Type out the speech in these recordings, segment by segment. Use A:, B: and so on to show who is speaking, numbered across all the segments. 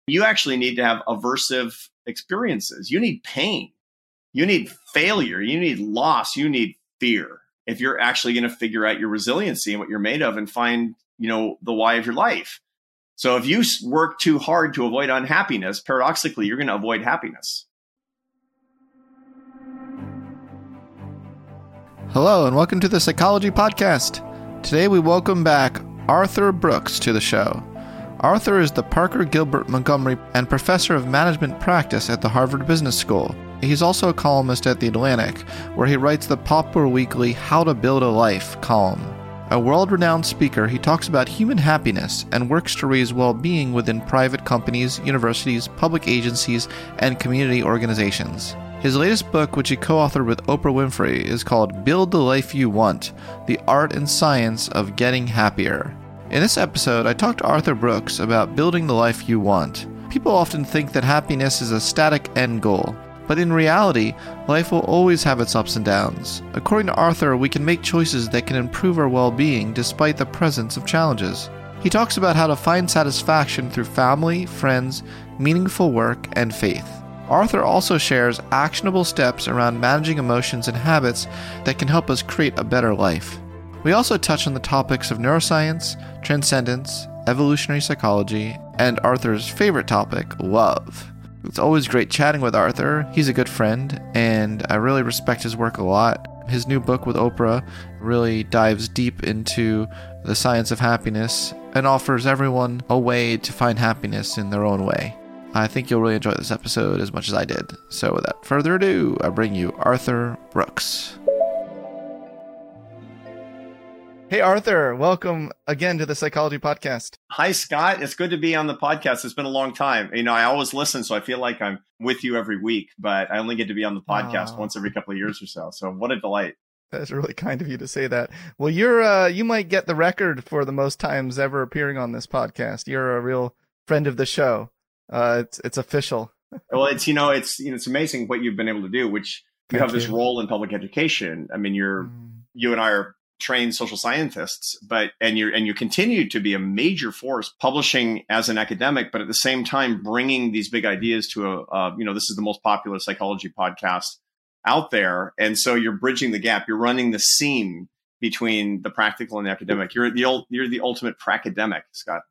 A: You actually need to have aversive experiences. You need pain. You need failure. You need loss. You need fear. If you're actually going to figure out your resiliency and what you're made of and find, the why of your life. So if you work too hard to avoid unhappiness, paradoxically, you're going to avoid happiness.
B: Hello, and welcome to the Psychology Podcast. Today we welcome back Arthur Brooks to the show. Arthur is the Parker Gilbert Montgomery and Professor of Management Practice at the Harvard Business School. He's also a columnist at The Atlantic, where he writes the popular weekly How to Build a Life column. A world-renowned speaker, he talks about human happiness and works to raise well-being within private companies, universities, public agencies, and community organizations. His latest book, which he co-authored with Oprah Winfrey, is called Build the Life You Want: The Art and Science of Getting Happier. In this episode, I talked to Arthur Brooks about building the life you want. People often think that happiness is a static end goal, but in reality, life will always have its ups and downs. According to Arthur, we can make choices that can improve our well-being despite the presence of challenges. He talks about how to find satisfaction through family, friends, meaningful work, and faith. Arthur also shares actionable steps around managing emotions and habits that can help us create a better life. We also touch on the topics of neuroscience, transcendence, evolutionary psychology, and Arthur's favorite topic, love. It's always great chatting with Arthur. He's a good friend, and I really respect his work a lot. His new book with Oprah really dives deep into the science of happiness and offers everyone a way to find happiness in their own way. I think you'll really enjoy this episode as much as I did. So without further ado, I bring you Arthur Brooks. Hey, Arthur, welcome again to the Psychology Podcast.
A: Hi, Scott. It's good to be on the podcast. It's been a long time. I always listen, so I feel like I'm with you every week, but I only get to be on the podcast once every couple of years or so. So what a delight.
B: That's really kind of you to say that. Well, you might get the record for the most times ever appearing on this podcast. You're a real friend of the show. It's official.
A: Well, it's amazing what you've been able to do, which you have this role in public education. I mean, you and I are trained social scientists, and you continue to be a major force publishing as an academic, but at the same time bringing these big ideas to this is the most popular psychology podcast out there, and so you're bridging the gap. You're running the seam between the practical and the academic. You're the ultimate pracademic, Scott.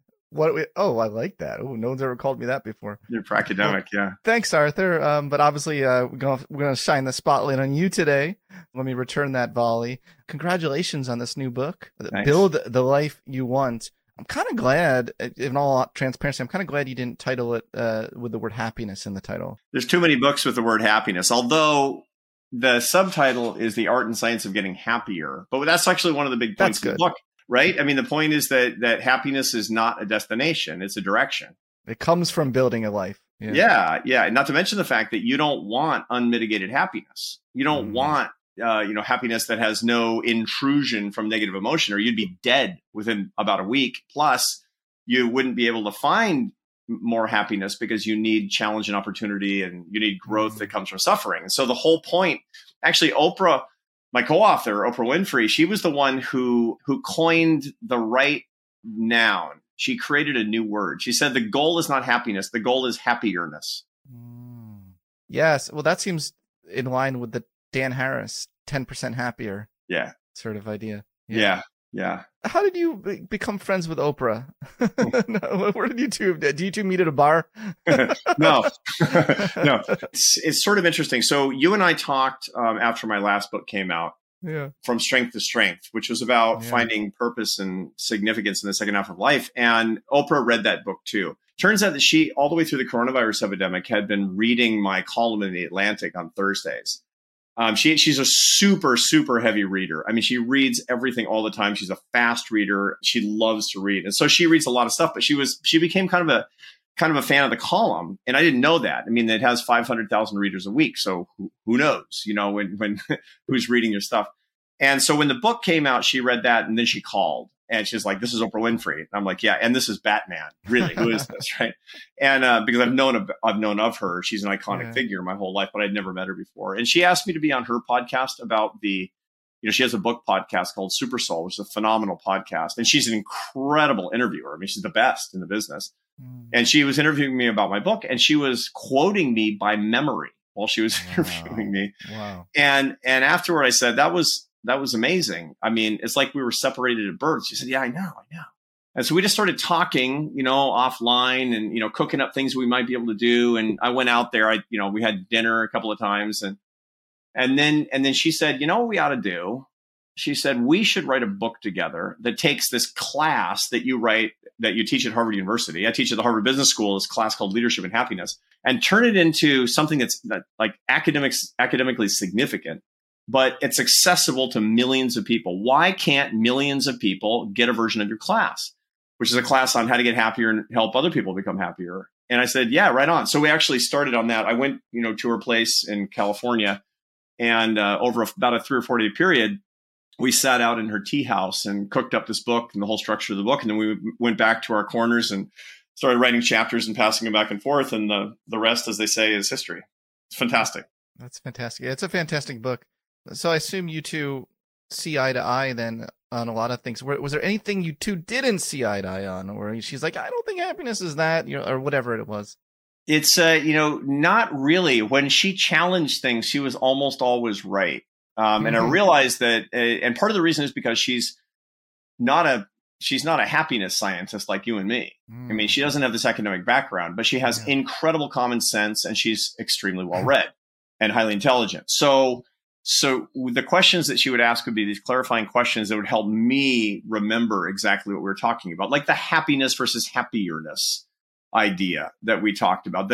B: I like that. Oh, no one's ever called me that before.
A: You're pracademic, yeah.
B: Thanks, Arthur. But obviously, we're going to shine the spotlight on you today. Let me return that volley. Congratulations on this new book,
A: Thanks.
B: Build the Life You Want. I'm kind of glad, in all transparency, you didn't title it with the word happiness in the title.
A: There's too many books with the word happiness, although the subtitle is The Art and Science of Getting Happier. But that's actually one of the big points of the book. Right? I mean, the point is that happiness is not a destination. It's a direction.
B: It comes from building a life.
A: Yeah. Not to mention the fact that you don't want unmitigated happiness. You don't want, happiness that has no intrusion from negative emotion, or you'd be dead within about a week. Plus, you wouldn't be able to find more happiness because you need challenge and opportunity, and you need growth that comes from suffering. And so the whole point, actually, Oprah, my co-author, Oprah Winfrey, she was the one who coined the right noun. She created a new word. She said the goal is not happiness. The goal is happierness.
B: Yes. Well, that seems in line with the Dan Harris 10% happier sort of idea.
A: Yeah.
B: How did you become friends with Oprah? Where did you two meet at a bar?
A: No. It's sort of interesting. So you and I talked after my last book came out, From Strength to Strength, which was about finding purpose and significance in the second half of life. And Oprah read that book too. Turns out that she, all the way through the coronavirus epidemic, had been reading my column in The Atlantic on Thursdays. She's a super, super heavy reader. I mean, she reads everything all the time. She's a fast reader. She loves to read. And so she reads a lot of stuff, but she became kind of a fan of the column. And I didn't know that. I mean, it has 500,000 readers a week. So who knows, when who's reading your stuff. And so when the book came out, she read that, and then she called. And she's like, "This is Oprah Winfrey." And I'm like, "Yeah, and this is Batman. Really, who is this?" Right? And because I've known of her, she's an iconic figure my whole life, but I'd never met her before. And she asked me to be on her podcast about she has a book podcast called Super Soul, which is a phenomenal podcast, and she's an incredible interviewer. I mean, she's the best in the business. And she was interviewing me about my book, and she was quoting me by memory while she was interviewing me.
B: Wow.
A: And afterward I said, that was amazing. I mean, it's like we were separated at birth. She said, yeah, I know. And so we just started talking, offline and, cooking up things we might be able to do. And I went out there, we had dinner a couple of times and then she said, what we ought to do? She said, we should write a book together that takes this class that you teach at Harvard University. I teach at the Harvard Business School, this class called Leadership and Happiness, and turn it into something that's like academically significant, but it's accessible to millions of people. Why can't millions of people get a version of your class, which is a class on how to get happier and help other people become happier? And I said, yeah, right on. So we actually started on that. I went, to her place in California, and over about a 3 or 4 day period, we sat out in her tea house and cooked up this book and the whole structure of the book. And then we went back to our corners and started writing chapters and passing them back and forth. And the rest, as they say, is history. It's fantastic.
B: That's fantastic. It's a fantastic book. So I assume you two see eye to eye then on a lot of things. Was there anything you two didn't see eye to eye on, where she's like, I don't think happiness is that, or whatever it was?
A: It's, not really. When she challenged things, she was almost always right. And I realized that, and part of the reason is because she's not a happiness scientist like you and me. I mean, she doesn't have this academic background, but she has incredible common sense, and she's extremely well read and highly intelligent. So the questions that she would ask would be these clarifying questions that would help me remember exactly what we were talking about, like the happiness versus happierness idea that we talked about.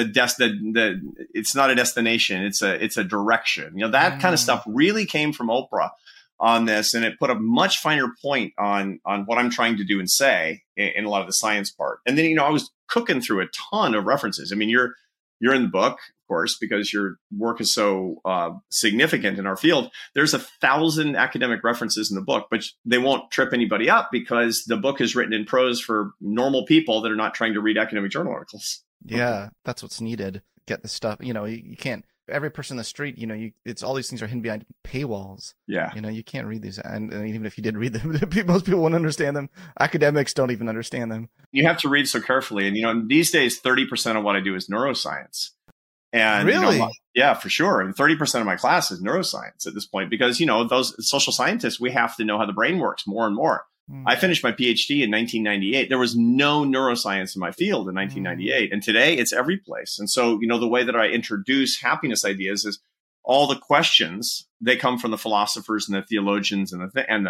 A: It's not a destination, it's a direction. That kind of stuff really came from Oprah on this, and it put a much finer point on what I'm trying to do and say in a lot of the science part. And then I was cooking through a ton of references. I mean, you're in the book, of course, because your work is so significant in our field. There's 1,000 academic references in the book, but they won't trip anybody up because the book is written in prose for normal people that are not trying to read academic journal articles.
B: Yeah, that's what's needed. Get the stuff. You can't. Every person in the street, it's all these things are hidden behind paywalls.
A: Yeah.
B: You can't read these. And even if you did read them, most people won't understand them. Academics don't even understand them.
A: You have to read so carefully. And, these days, 30% of what I do is neuroscience. And
B: really?
A: Yeah, for sure. And 30% of my class is neuroscience at this point, because, those social scientists, we have to know how the brain works more and more. I finished my PhD in 1998. There was no neuroscience in my field in 1998. And today it's every place. And so, the way that I introduce happiness ideas is all the questions, they come from the philosophers and the theologians and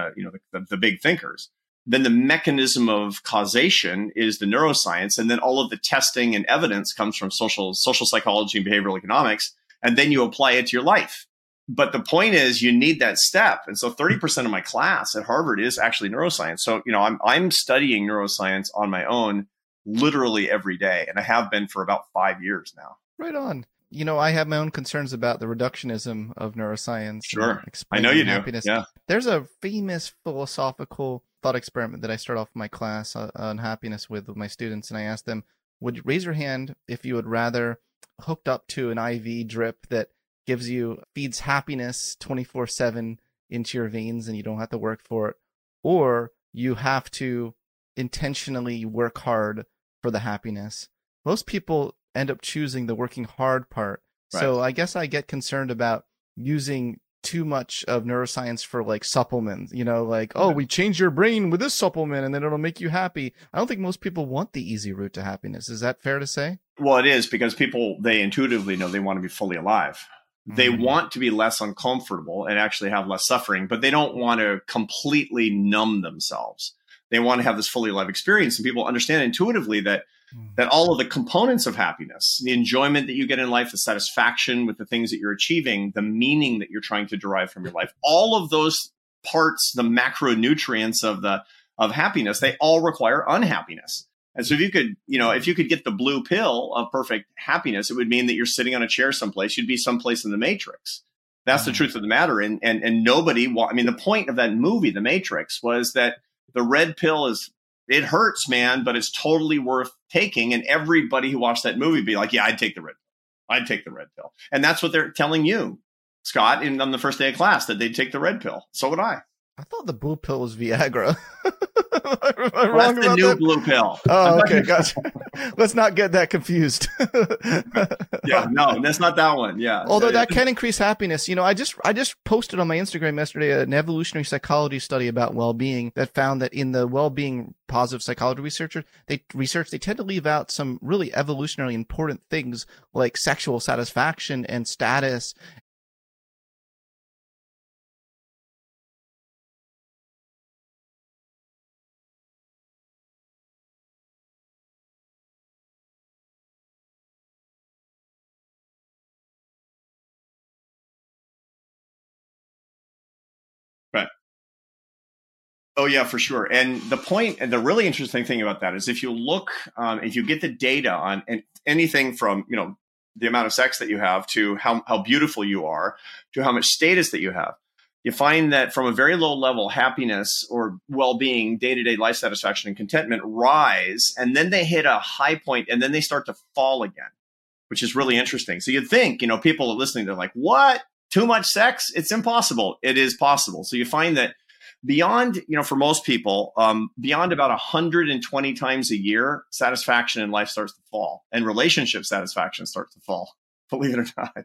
A: the big thinkers. Then the mechanism of causation is the neuroscience. And then all of the testing and evidence comes from social psychology and behavioral economics. And then you apply it to your life. But the point is, you need that step. And so 30% of my class at Harvard is actually neuroscience. So, I'm studying neuroscience on my own literally every day. And I have been for about 5 years now.
B: Right on. I have my own concerns about the reductionism of neuroscience.
A: Sure. I know you happiness. Do. Yeah.
B: There's a famous philosophical thought experiment that I start off my class on happiness with my students. And I ask them, would you raise your hand if you would rather hooked up to an IV drip that feeds happiness 24/7 into your veins and you don't have to work for it, or you have to intentionally work hard for the happiness? Most people end up choosing the working hard part. Right. So I guess I get concerned about using too much of neuroscience for like supplements, we change your brain with this supplement and then it'll make you happy. I don't think most people want the easy route to happiness. Is that fair to say?
A: Well, it is, because people, they intuitively know they want to be fully alive. They want to be less uncomfortable and actually have less suffering, but they don't want to completely numb themselves. They want to have this fully alive experience. And people understand intuitively that all of the components of happiness, the enjoyment that you get in life, the satisfaction with the things that you're achieving, the meaning that you're trying to derive from your life, all of those parts, the macronutrients of happiness, they all require unhappiness. And so if you could get the blue pill of perfect happiness, it would mean that you're sitting on a chair someplace. You'd be someplace in the Matrix. That's the truth of the matter. And nobody, the point of that movie, The Matrix, was that the red pill it hurts, man, but it's totally worth taking. And everybody who watched that movie would be like, yeah, I'd take the red pill. I'd take the red pill. And that's what they're telling you, Scott, on the first day of class, that they'd take the red pill. So would I.
B: I thought the blue pill was Viagra.
A: That's the new blue pill.
B: Oh, okay, gotcha. Let's not get that confused.
A: Yeah, no, that's not that one. Yeah.
B: Although that can increase happiness. I just posted on my Instagram yesterday an evolutionary psychology study about well-being that found that in the well-being positive psychology they tend to leave out some really evolutionarily important things like sexual satisfaction and status.
A: Right. Oh yeah, for sure. And the really interesting thing about that is if you look, if you get the data on anything from, the amount of sex that you have to how beautiful you are to how much status that you have, you find that from a very low level, happiness or well-being, day-to-day life satisfaction and contentment rise, and then they hit a high point and then they start to fall again, which is really interesting. So you'd think, people are listening, they're like, what? Too much sex? It's impossible. It is possible. So you find that beyond, for most people, beyond about 120 times a year, satisfaction in life starts to fall and relationship satisfaction starts to fall, believe it or not.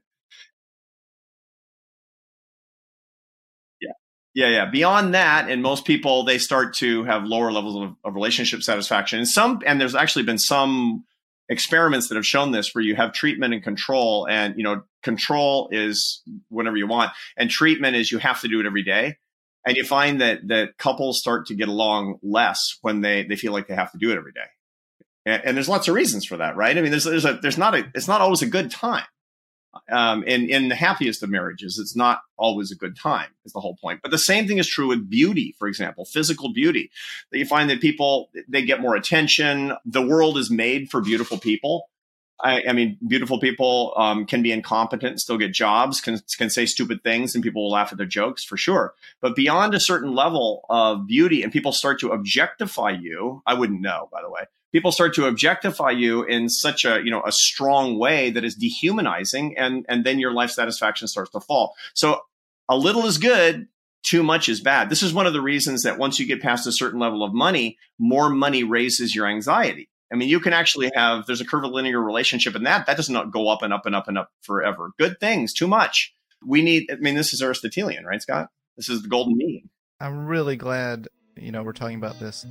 A: Yeah. Beyond that, and most people, they start to have lower levels of relationship satisfaction. And there's actually been some experiments that have shown this where you have treatment and control, and, control is whenever you want. And treatment is you have to do it every day. And you find that couples start to get along less when they feel like they have to do it every day. And there's lots of reasons for that, right? I mean, it's not always a good time. In the happiest of marriages, it's not always a good time is the whole point. But the same thing is true with beauty, for example, physical beauty. That you find that people, they get more attention. The world is made for beautiful people. I mean, beautiful people can be incompetent, still get jobs, can say stupid things, and people will laugh at their jokes for sure. But beyond a certain level of beauty, and people start to objectify you, I wouldn't know, by the way. People start to objectify you in such a strong way that is dehumanizing, and then your life satisfaction starts to fall. So a little is good, too much is bad. This is one of the reasons that once you get past a certain level of money, more money raises your anxiety. I mean, you can actually there's a curvilinear relationship in that does not go up and up and up and up forever. Good things, too much. This is Aristotelian, right, Scott? This is the golden mean.
B: I'm really glad, we're talking about this.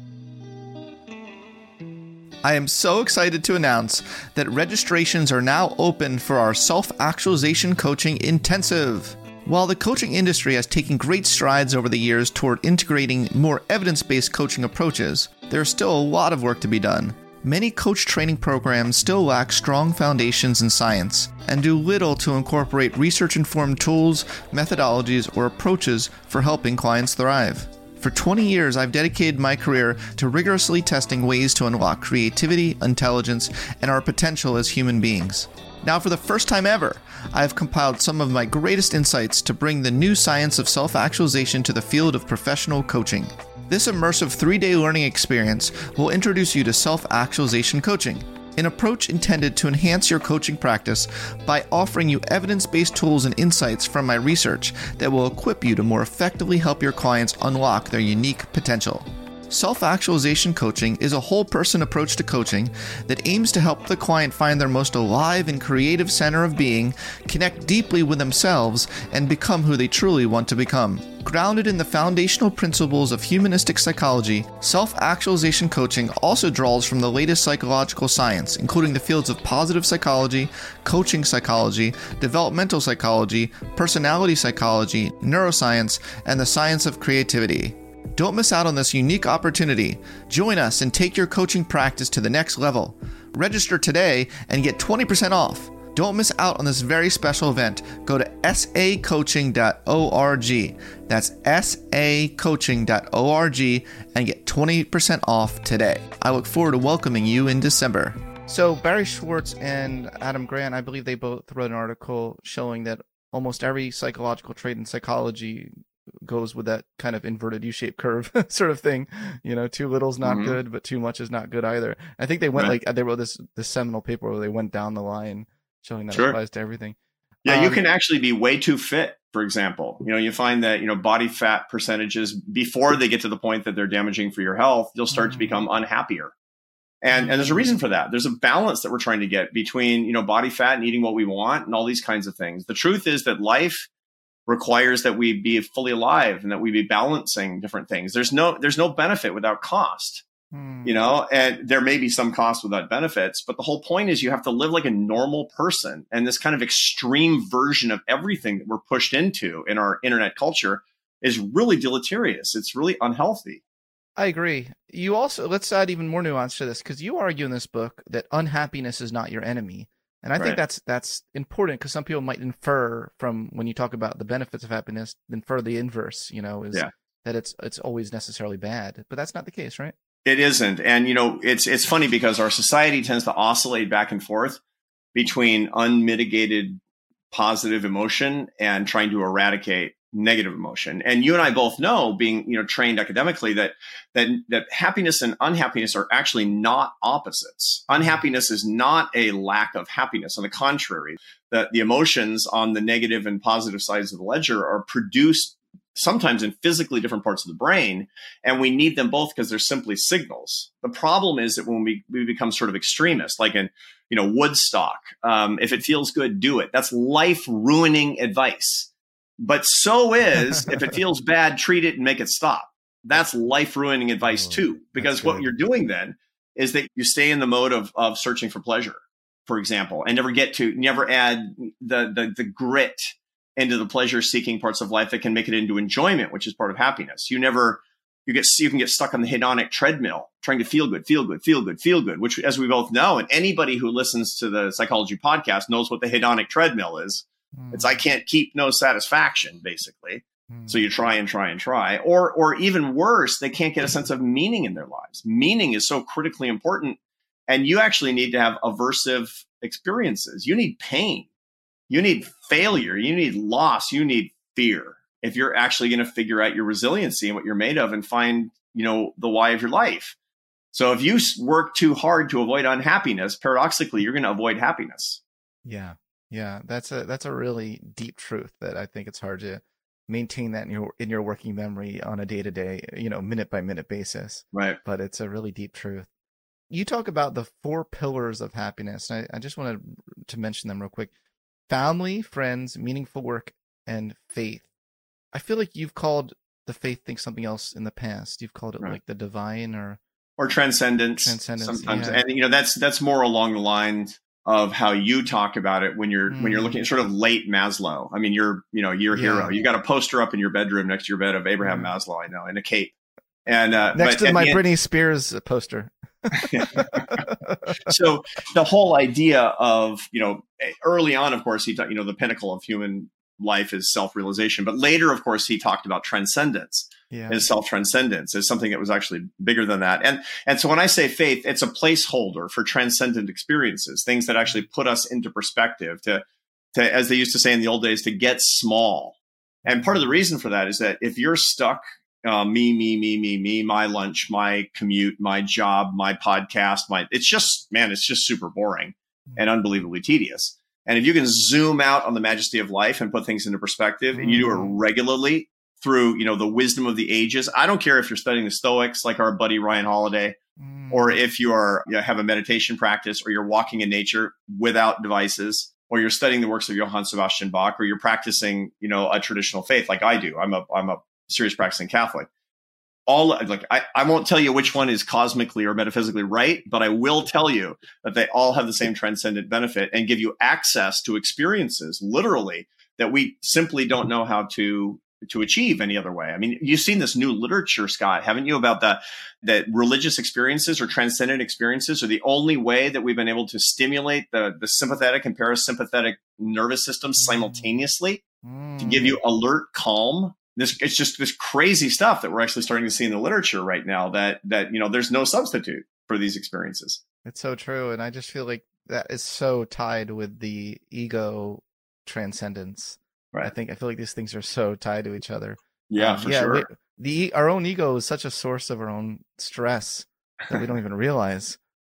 B: I am so excited to announce that registrations are now open for our Self-Actualization Coaching Intensive. While the coaching industry has taken great strides over the years toward integrating more evidence-based coaching approaches, there is still a lot of work to be done. Many coach training programs still lack strong foundations in science and do little to incorporate research-informed tools, methodologies, or approaches for helping clients thrive. For 20 years, I've dedicated my career to rigorously testing ways to unlock creativity, intelligence, and our potential as human beings. Now, for the first time ever, I have compiled some of my greatest insights to bring the new science of self-actualization to the field of professional coaching. This immersive 3-day learning experience will introduce you to self-actualization coaching, an approach intended to enhance your coaching practice by offering you evidence-based tools and insights from my research that will equip you to more effectively help your clients unlock their unique potential. Self-actualization coaching is a whole-person approach to coaching that aims to help the client find their most alive and creative center of being, connect deeply with themselves, and become who they truly want to become. Grounded in the foundational principles of humanistic psychology, self-actualization coaching also draws from the latest psychological science, including the fields of positive psychology, coaching psychology, developmental psychology, personality psychology, neuroscience, and the science of creativity. Don't miss out on this unique opportunity. Join us and take your coaching practice to the next level. Register today and get 20% off. Don't miss out on this very special event. Go to sacoaching.org. That's sacoaching.org and get 20% off today. I look forward to welcoming you in December. So Barry Schwartz and Adam Grant, I believe they both wrote an article showing that almost every psychological trait in psychology goes with that kind of inverted U-shaped curve sort of thing. Too little's not good, but too much is not good either. I think they went they wrote this seminal paper where they went down the line showing that it applies to everything.
A: Yeah, you can actually be way too fit, for example. You find that, body fat percentages, before they get to the point that they're damaging for your health, you'll start to become unhappier. And there's a reason for that. There's a balance that we're trying to get between, body fat and eating what we want and all these kinds of things. The truth is that life requires that we be fully alive and that we be balancing different things. There's no benefit without cost. And there may be some cost without benefits, but the whole point is you have to live like a normal person. And this kind of extreme version of everything that we're pushed into in our internet culture is really deleterious. It's really unhealthy.
B: I agree. You also, let's add even more nuance to this, because you argue in this book that unhappiness is not your enemy. And I think that's important, because some people might infer from when you talk about the benefits of happiness, infer the inverse, that it's always necessarily bad. But that's not the case, right?
A: It isn't. And, it's funny because our society tends to oscillate back and forth between unmitigated positive emotion and trying to eradicate negative emotion. And you and I both know, being, trained academically, that happiness and unhappiness are actually not opposites. Unhappiness is not a lack of happiness. On the contrary, the emotions on the negative and positive sides of the ledger are produced sometimes in physically different parts of the brain, and we need them both because they're simply signals. The problem is that when we become sort of extremist, like in Woodstock, if it feels good, do it. That's life-ruining advice. But so is, if it feels bad, treat it and make it stop. That's life-ruining advice too, because what you're doing then is that you stay in the mode of searching for pleasure, for example, and never add the grit into the pleasure-seeking parts of life that can make it into enjoyment, which is part of happiness. You can get stuck on the hedonic treadmill, trying to feel good, which, as we both know, and anybody who listens to the Psychology Podcast knows what the hedonic treadmill is. It's I can't keep no satisfaction, basically. So you try and try and try, or even worse, they can't get a sense of meaning in their lives. Meaning is so critically important, and you actually need to have aversive experiences. You need pain. You need failure, you need loss, you need fear if you're actually going to figure out your resiliency and what you're made of and find, the why of your life. So if you work too hard to avoid unhappiness, paradoxically, you're going to avoid happiness.
B: Yeah. That's a really deep truth that I think it's hard to maintain that in your working memory on a day-to-day, minute by minute basis.
A: Right.
B: But it's a really deep truth. You talk about the 4 pillars of happiness, and I just wanted to mention them real quick. Family, friends, meaningful work, and faith. I feel like you've called the faith thing something else in the past. You've called it like the divine or transcendence sometimes. Yeah.
A: And that's more along the lines of how you talk about it when you're looking at sort of late Maslow. I mean, you're hero. You got a poster up in your bedroom next to your bed of Abraham Maslow, I know, in a cape. And
B: next to my Britney Spears poster.
A: So the whole idea of, early on, of course, he talked, the pinnacle of human life is self-realization. But later, of course, he talked about transcendence and self-transcendence as something that was actually bigger than that. And so when I say faith, it's a placeholder for transcendent experiences, things that actually put us into perspective to, as they used to say in the old days, to get small. And part of the reason for that is that if you're stuck, me, my lunch, my commute, my job, my podcast, it's just super boring and unbelievably tedious. And if you can zoom out on the majesty of life and put things into perspective, and you do it regularly through, the wisdom of the ages, I don't care if you're studying the Stoics, like our buddy Ryan Holiday, or if you are, have a meditation practice, or you're walking in nature without devices, or you're studying the works of Johann Sebastian Bach, or you're practicing, a traditional faith like I do. I'm a serious practicing Catholic. I won't tell you which one is cosmically or metaphysically right, but I will tell you that they all have the same transcendent benefit and give you access to experiences, literally, that we simply don't know how to achieve any other way. I mean, you've seen this new literature, Scott, haven't you, about that religious experiences or transcendent experiences are the only way that we've been able to stimulate the sympathetic and parasympathetic nervous systems simultaneously to give you alert calm. It's just this crazy stuff that we're actually starting to see in the literature right now that there's no substitute for these experiences.
B: It's so true. And I just feel like that is so tied with the ego transcendence. Right. I feel like these things are so tied to each other.
A: Yeah, for sure.
B: Our own ego is such a source of our own stress that we don't even realize.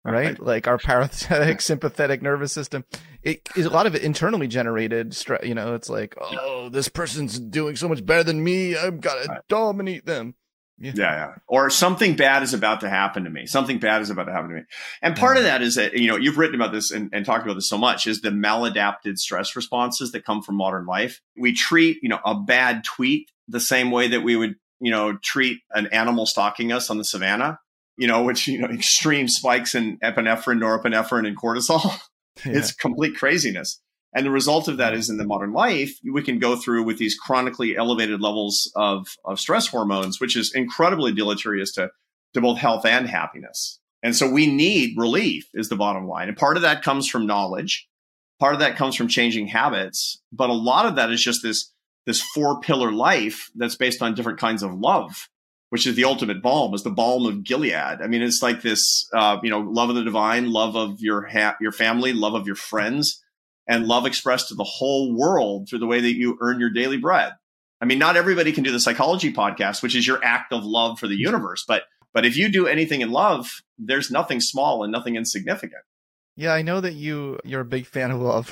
B: right? Like our parasympathetic, sympathetic nervous system. It is a lot of it internally generated. It's like, oh, this person's doing so much better than me. I've got to dominate them.
A: Yeah. Or something bad is about to happen to me. And part of that is that, you've written about this and talked about this so much, is the maladapted stress responses that come from modern life. We treat, a bad tweet the same way that we would, treat an animal stalking us on the savannah, which, extreme spikes in epinephrine, norepinephrine, and cortisol. Yeah. It's complete craziness. And the result of that is in the modern life, we can go through with these chronically elevated levels of stress hormones, which is incredibly deleterious to both health and happiness. And so we need relief is the bottom line. And part of that comes from knowledge. Part of that comes from changing habits. But a lot of that is just this 4-pillar life that's based on different kinds of love, which is the ultimate balm, is the balm of Gilead. I mean, it's like this, love of the divine, love of your family, love of your friends, and love expressed to the whole world through the way that you earn your daily bread. I mean, not everybody can do the psychology podcast, which is your act of love for the universe. But if you do anything in love, there's nothing small and nothing insignificant.
B: Yeah, I know that you're a big fan of love.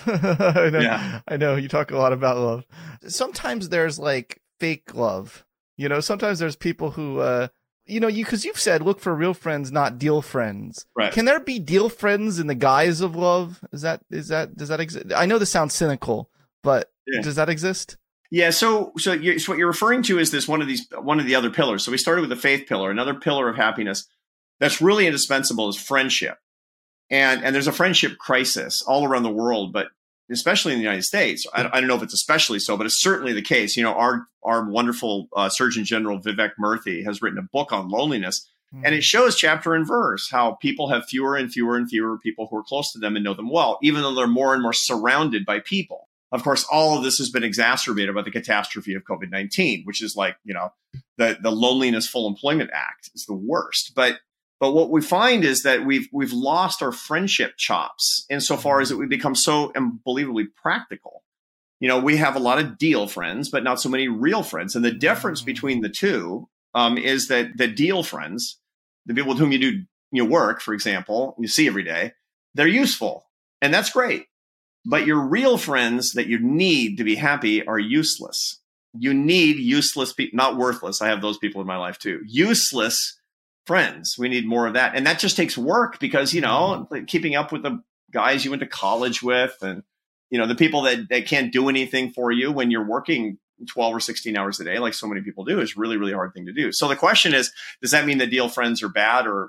B: I know you talk a lot about love. Sometimes there's like fake love. Sometimes there's people who, because you've said, look for real friends, not deal friends.
A: Right.
B: Can there be deal friends in the guise of love? Does that exist? I know this sounds cynical, but does that exist?
A: Yeah. So what you're referring to is one of the other pillars. So we started with the faith pillar. Another pillar of happiness that's really indispensable is friendship. And there's a friendship crisis all around the world, but especially in the United States. I don't know if it's especially so, but it's certainly the case. Our wonderful Surgeon General Vivek Murthy has written a book on loneliness, and it shows chapter and verse how people have fewer and fewer and fewer people who are close to them and know them well, even though they're more and more surrounded by people. Of course, all of this has been exacerbated by the catastrophe of COVID-19, which is like, the Loneliness Full Employment Act is the worst. But what we find is that we've lost our friendship chops insofar as that we become so unbelievably practical. We have a lot of deal friends, but not so many real friends. And the difference between the two is that the deal friends, the people with whom you do your work, for example, you see every day, they're useful. And that's great. But your real friends that you need to be happy are useless. You need useless people, not worthless. I have those people in my life too. Useless friends. We need more of that. And that just takes work because, keeping up with the guys you went to college with and, the people that can't do anything for you when you're working 12 or 16 hours a day, like so many people do, is really, really hard thing to do. So the question is, does that mean that deal friends are bad or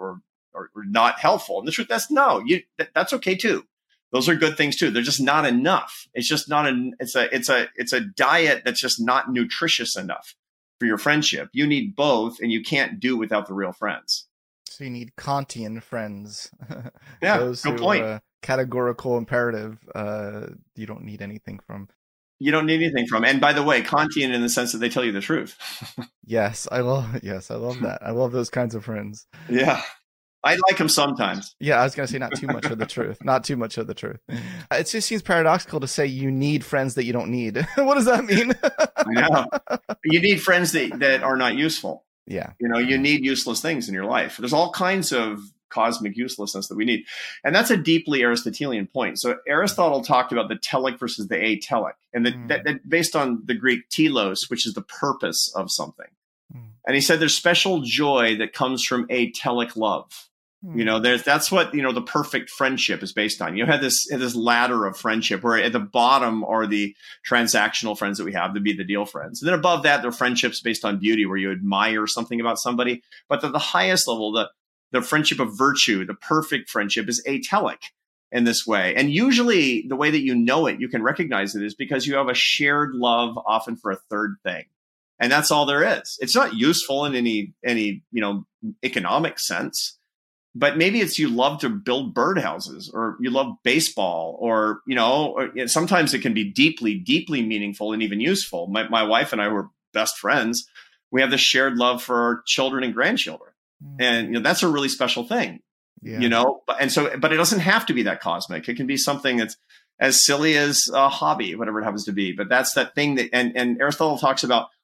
A: not helpful? And the truth is, no, that's okay too. Those are good things too. They're just not enough. It's just not it's a diet that's just not nutritious enough for your friendship. You need both, and you can't do without the real friends.
B: So you need Kantian friends.
A: Yeah, good point.
B: Categorical imperative. You don't need anything from.
A: You don't need anything from. And by the way, Kantian in the sense that they tell you the truth.
B: Yes, I love that. I love those kinds of friends.
A: Yeah. I like them sometimes.
B: Yeah, I was going to say not too much of the truth. Not too much of the truth. It just seems paradoxical to say you need friends that you don't need. What does that mean?
A: I know. You need friends that are not useful.
B: Yeah.
A: You need useless things in your life. There's all kinds of cosmic uselessness that we need. And that's a deeply Aristotelian point. So Aristotle talked about the telic versus the atelic. And that based on the Greek telos, which is the purpose of something. And he said there's special joy that comes from atelic love. That's what, the perfect friendship is based on. You have this ladder of friendship where at the bottom are the transactional friends that we have to be the deal friends. And then above that, there are friendships based on beauty where you admire something about somebody. But at the highest level, the friendship of virtue, the perfect friendship is atelic in this way. And usually the way that you can recognize it is because you have a shared love often for a third thing. And that's all there is. It's not useful in any economic sense. But maybe it's you love to build birdhouses, or you love baseball, or sometimes it can be deeply, deeply meaningful and even useful. My wife and I were best friends. We have this shared love for our children and grandchildren. And that's a really special thing, but it doesn't have to be that cosmic. It can be something that's as silly as a hobby, whatever it happens to be. But that's that thing and Aristotle talks about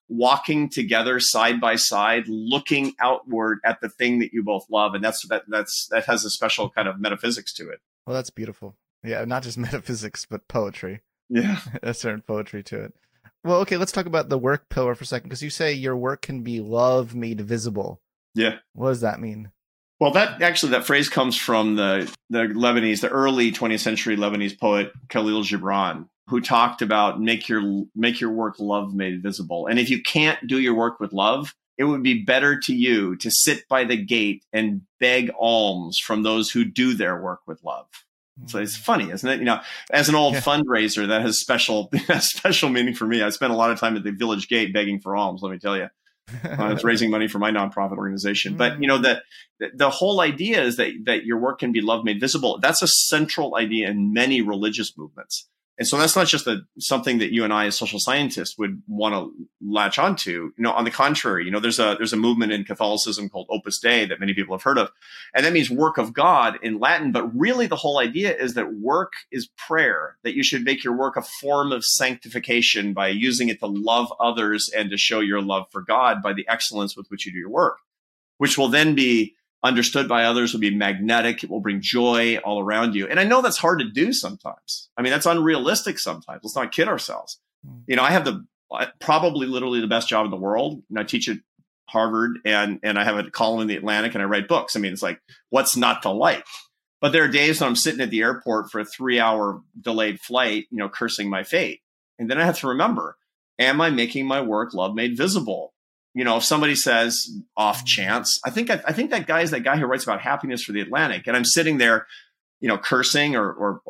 A: walking together side by side, looking outward at the thing that you both love. And that has a special kind of metaphysics to it.
B: Well, that's beautiful. Yeah, not just metaphysics, but poetry.
A: Yeah.
B: A certain poetry to it. Well, okay, let's talk about the work pillar for a second, because you say your work can be love made visible.
A: Yeah.
B: What does that mean?
A: Well, that phrase comes from the early 20th century Lebanese poet Khalil Gibran, who talked about make your work love made visible. And if you can't do your work with love, it would be better to you to sit by the gate and beg alms from those who do their work with love. So it's funny, isn't it? As an old fundraiser, that has special meaning for me. I spent a lot of time at the village gate begging for alms, let me tell you. I was raising money for my nonprofit organization. But, the whole idea is that your work can be love made visible. That's a central idea in many religious movements. And so that's not just something that you and I as social scientists would want to latch onto. On the contrary, there's a movement in Catholicism called Opus Dei that many people have heard of. And that means work of God in Latin. But really the whole idea is that work is prayer, that you should make your work a form of sanctification by using it to love others and to show your love for God by the excellence with which you do your work, which will then be understood by others, will be magnetic. It will bring joy all around you. And I know that's hard to do sometimes. I mean, that's unrealistic sometimes. Let's not kid ourselves. I have probably literally the best job in the world. I teach at Harvard and I have a column in the Atlantic and I write books. I mean, it's like, what's not to like? But there are days when I'm sitting at the airport for a 3-hour delayed flight, cursing my fate. And then I have to remember, am I making my work love made visible? If somebody says off chance, I think that guy is that guy who writes about happiness for the Atlantic, and I'm sitting there, cursing or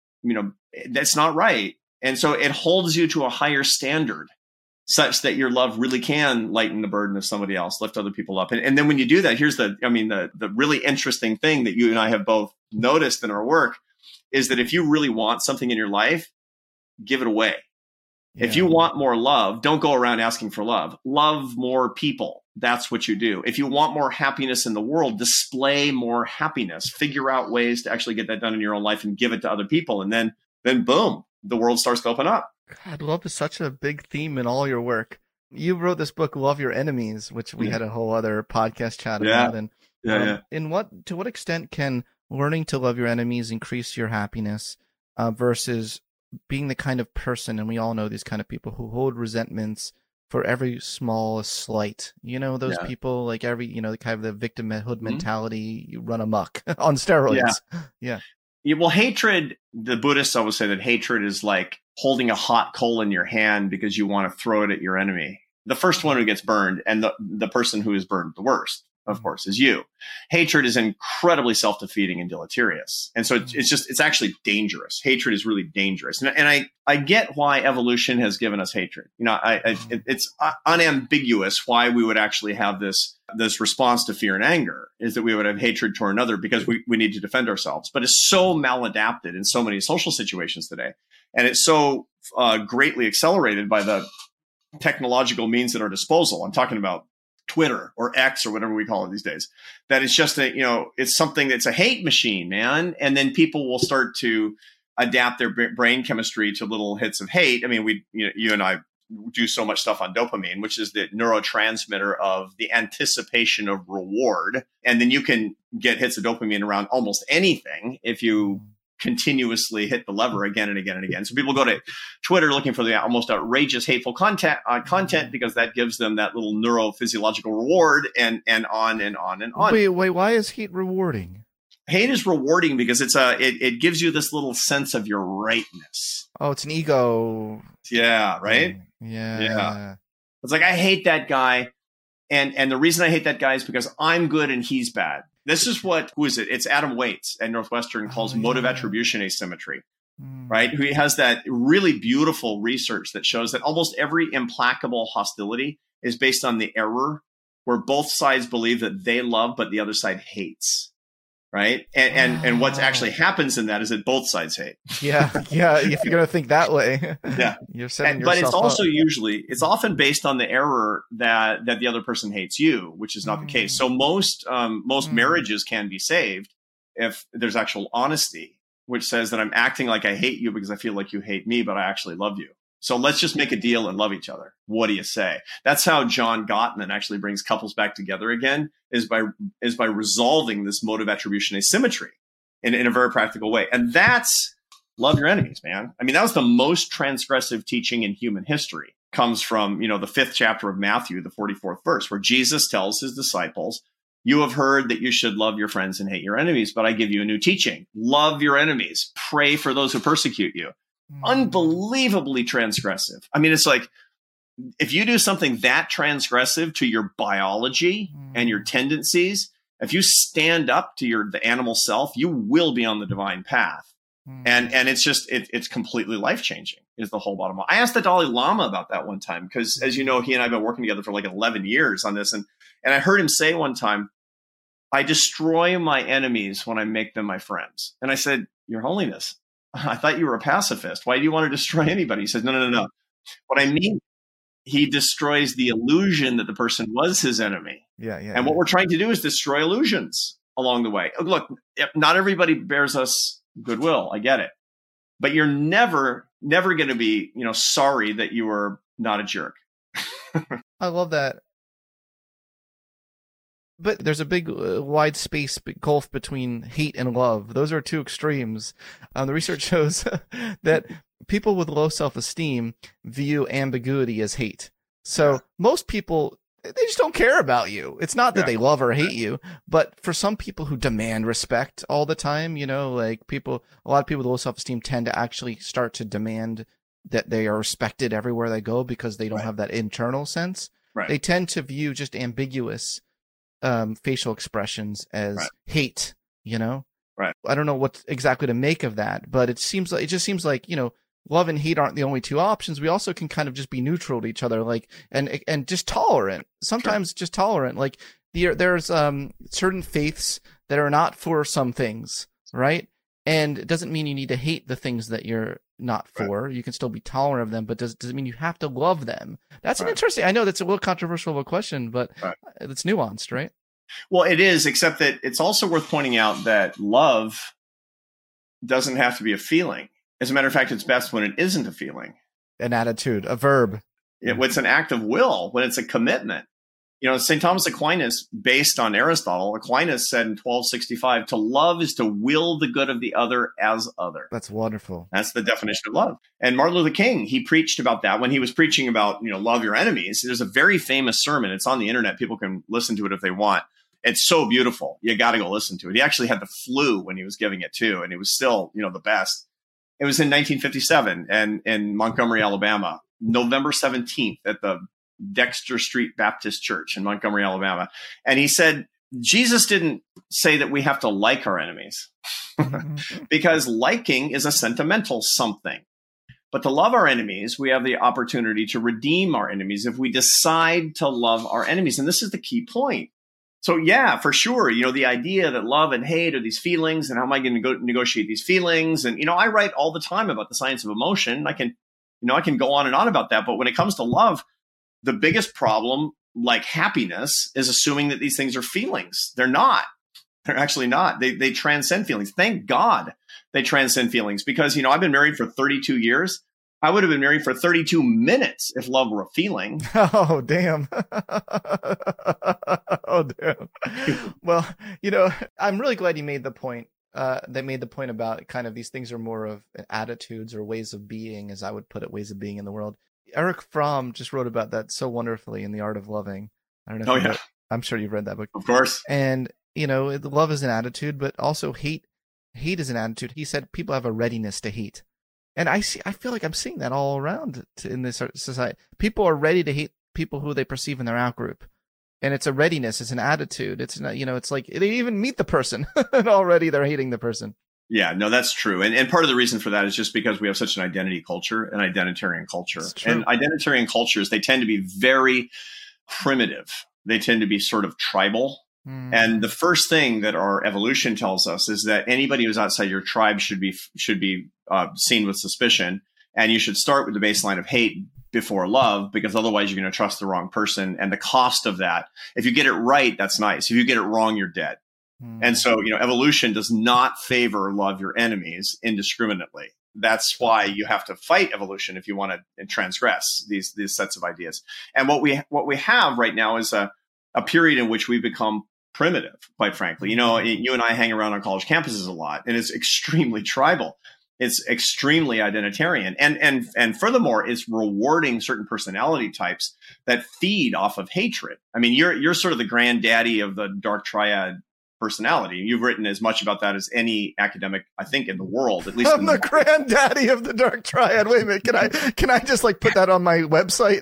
A: that's not right. And so it holds you to a higher standard such that your love really can lighten the burden of somebody else, lift other people up. And then when you do that, here's the really interesting thing that you and I have both noticed in our work is that if you really want something in your life, give it away. Yeah. If you want more love, don't go around asking for love. Love more people. That's what you do. If you want more happiness in the world, display more happiness. Figure out ways to actually get that done in your own life and give it to other people. And then boom, the world starts to open up.
B: God, love is such a big theme in all your work. You wrote this book, Love Your Enemies, which we had a whole other podcast chat about. And to what extent can learning to love your enemies increase your happiness versus being the kind of person, and we all know these kind of people who hold resentments for every small slight, those people, like every, the kind of the victimhood mentality, you run amok on steroids. Yeah.
A: Well, hatred, the Buddhists always say that hatred is like holding a hot coal in your hand because you want to throw it at your enemy. The first one who gets burned and the person who is burned the worst, of course, is you. Hatred is incredibly self-defeating and deleterious. And so it's actually dangerous. Hatred is really dangerous. And I get why evolution has given us hatred. It's unambiguous why we would actually have this response to fear and anger is that we would have hatred toward another because we need to defend ourselves. But it's so maladapted in so many social situations today. And it's so greatly accelerated by the technological means at our disposal. I'm talking about Twitter or X or whatever we call it these days, that it's just it's something that's a hate machine, man. And then people will start to adapt their brain chemistry to little hits of hate. I mean, you and I do so much stuff on dopamine, which is the neurotransmitter of the anticipation of reward. And then you can get hits of dopamine around almost anything if you continuously hit the lever again and again and again. So people go to Twitter looking for the almost outrageous, hateful content because that gives them that little neurophysiological reward and on and on and on.
B: Wait, why is hate rewarding?
A: Hate is rewarding because it gives you this little sense of your rightness.
B: Oh, it's an ego.
A: Yeah, right?
B: Yeah.
A: It's like, I hate that guy. And the reason I hate that guy is because I'm good and he's bad. This is who is it? It's Adam Waits at Northwestern calls motive attribution asymmetry, right? Who has that really beautiful research that shows that almost every implacable hostility is based on the error where both sides believe that they love, but the other side hates. Right. And what actually happens in that is that both sides hate.
B: Yeah. If you're going to think that way.
A: Yeah.
B: You're setting yourself
A: but it's also
B: up.
A: it's often based on the error that the other person hates you, which is not the case. So most marriages can be saved if there's actual honesty, which says that I'm acting like I hate you because I feel like you hate me, but I actually love you. So let's just make a deal and love each other. What do you say? That's how John Gottman actually brings couples back together again, is by resolving this mode of attribution asymmetry in a very practical way. And that's love your enemies, man. I mean, that was the most transgressive teaching in human history. Comes from, the 5th chapter of Matthew, the 44th verse, where Jesus tells his disciples, you have heard that you should love your friends and hate your enemies, but I give you a new teaching. Love your enemies. Pray for those who persecute you. Unbelievably transgressive. I mean, it's like, if you do something that transgressive to your biology and your tendencies, if you stand up to the animal self, you will be on the divine path. And it's just, it's completely life-changing is the whole bottom line. I asked the Dalai Lama about that one time, because as you know, he and I have been working together for like 11 years on this. And I heard him say one time, I destroy my enemies when I make them my friends. And I said, Your Holiness, I thought you were a pacifist. Why do you want to destroy anybody? He says, no. What I mean, he destroys the illusion that the person was his enemy. And what we're trying to do is destroy illusions along the way. Look, not everybody bears us goodwill. I get it. But you're never going to be, sorry that you were not a jerk.
B: I love that. But there's a big wide space gulf between hate and love. Those are two extremes. The research shows that people with low self-esteem view ambiguity as hate. So most people, they just don't care about you. It's not that they love or hate you, but for some people who demand respect all the time, like a lot of people with low self-esteem tend to actually start to demand that they are respected everywhere they go because they don't have that internal sense. They tend to view just ambiguous facial expressions as hate, I don't know what exactly to make of that, but it just seems like, love and hate aren't the only two options. We also can kind of just be neutral to each other, like, and just tolerant, sometimes just tolerant. Like there's certain faiths that are not for some things, right? And it doesn't mean you need to hate the things that you're not for. You can still be tolerant of them, but does it mean you have to love them? That's an interesting, I know that's a little controversial of a question, but it's nuanced, right?
A: Well, it is, except that it's also worth pointing out that love doesn't have to be a feeling. As a matter of fact, it's best when it isn't a feeling.
B: An attitude, a verb.
A: It's an act of will, when it's a commitment. St. Thomas Aquinas, based on Aristotle, Aquinas said in 1265, to love is to will the good of the other as other.
B: That's wonderful.
A: That's the definition of love. And Martin Luther King, he preached about that when he was preaching about, love your enemies. There's a very famous sermon. It's on the internet. People can listen to it if they want. It's so beautiful. You got to go listen to it. He actually had the flu when he was giving it too. And it was still, the best. It was in 1957 and in Montgomery, Alabama, November 17th at the Dexter Street Baptist Church in Montgomery, Alabama. And he said, Jesus didn't say that we have to like our enemies because liking is a sentimental something. But to love our enemies, we have the opportunity to redeem our enemies if we decide to love our enemies. And this is the key point. So yeah, for sure, the idea that love and hate are these feelings, and how am I going to negotiate these feelings? And, I write all the time about the science of emotion. I can go on and on about that. But when it comes to love, the biggest problem, like happiness, is assuming that these things are feelings. They're not. They're actually not. They transcend feelings. Thank God they transcend feelings, because, I've been married for 32 years. I would have been married for 32 minutes if love were a feeling.
B: Oh, damn. Oh, damn. Well, I'm really glad you made the point. About kind of these things are more of attitudes or ways of being, as I would put it, ways of being in the world. Erich Fromm just wrote about that so wonderfully in The Art of Loving. I don't know. I'm sure you've read that book.
A: Of course.
B: And, love is an attitude, but also hate is an attitude. He said people have a readiness to hate. And I feel like I'm seeing that all around in this society. People are ready to hate people who they perceive in their outgroup. And it's a readiness. It's an attitude. It's not, it's like they even meet the person and already they're hating the person.
A: Yeah, no, that's true. And part of the reason for that is just because we have such an identity culture, an identitarian culture. And identitarian cultures, they tend to be very primitive. They tend to be sort of tribal. And the first thing that our evolution tells us is that anybody who's outside your tribe should be seen with suspicion. And you should start with the baseline of hate before love, because otherwise you're going to trust the wrong person. And the cost of that, if you get it right, that's nice. If you get it wrong, you're dead. And so, evolution does not favor love your enemies indiscriminately. That's why you have to fight evolution if you want to transgress these sets of ideas. And what we have right now is a period in which we become primitive, quite frankly. You know, you and I hang around on college campuses a lot, and it's extremely tribal. It's extremely identitarian. And furthermore, it's rewarding certain personality types that feed off of hatred. I mean, you're sort of the granddaddy of the dark triad personality. You've written as much about that as any academic, I think, in the world, at least.
B: I'm the granddaddy of the dark triad. Wait a minute. Can I just like put that on my website?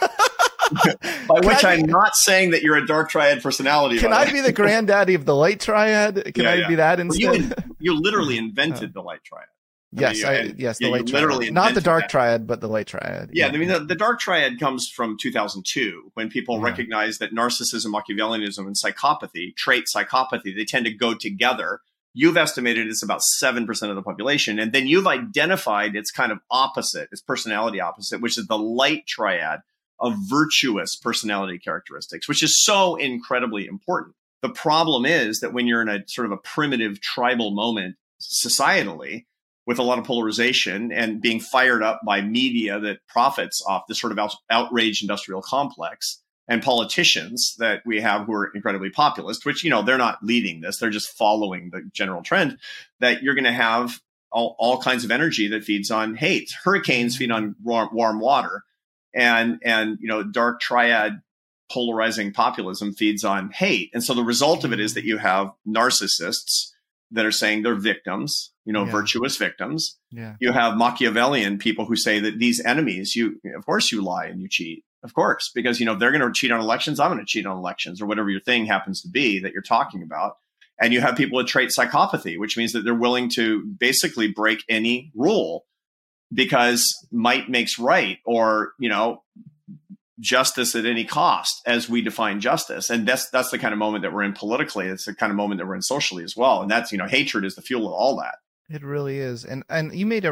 A: By which I'm not saying that you're a dark triad personality.
B: Can I be the granddaddy of the light triad? Can I be that instead?
A: You literally invented the light triad.
B: Yes, the light triad. Not the dark triad, but the light triad.
A: Yeah, I mean, the dark triad comes from 2002, when people recognized that narcissism, Machiavellianism, and trait psychopathy, they tend to go together. You've estimated it's about 7% of the population. And then you've identified its kind of opposite, its personality opposite, which is the light triad of virtuous personality characteristics, which is so incredibly important. The problem is that when you're in a sort of a primitive tribal moment societally, with a lot of polarization and being fired up by media that profits off this sort of outraged industrial complex, and politicians that we have who are incredibly populist, which, you know, they're not leading this, they're just following the general trend, that you're going to have all kinds of energy that feeds on hate. Hurricanes feed on warm water, and you know, dark triad polarizing populism feeds on hate. And so the result of it is that you have narcissists that are saying they're victims, you know, virtuous victims. Yeah. You have Machiavellian people who say that these enemies, of course you lie and you cheat, of course, because, you know, they're going to cheat on elections. I'm going to cheat on elections, or whatever your thing happens to be that you're talking about. And you have people with trait psychopathy, which means that they're willing to basically break any rule because might makes right, or, you know, justice at any cost, as we define justice. And that's the kind of moment that we're in politically. It's the kind of moment that we're in socially as well. And that's, you know, hatred is the fuel of all that.
B: It really is. And you made a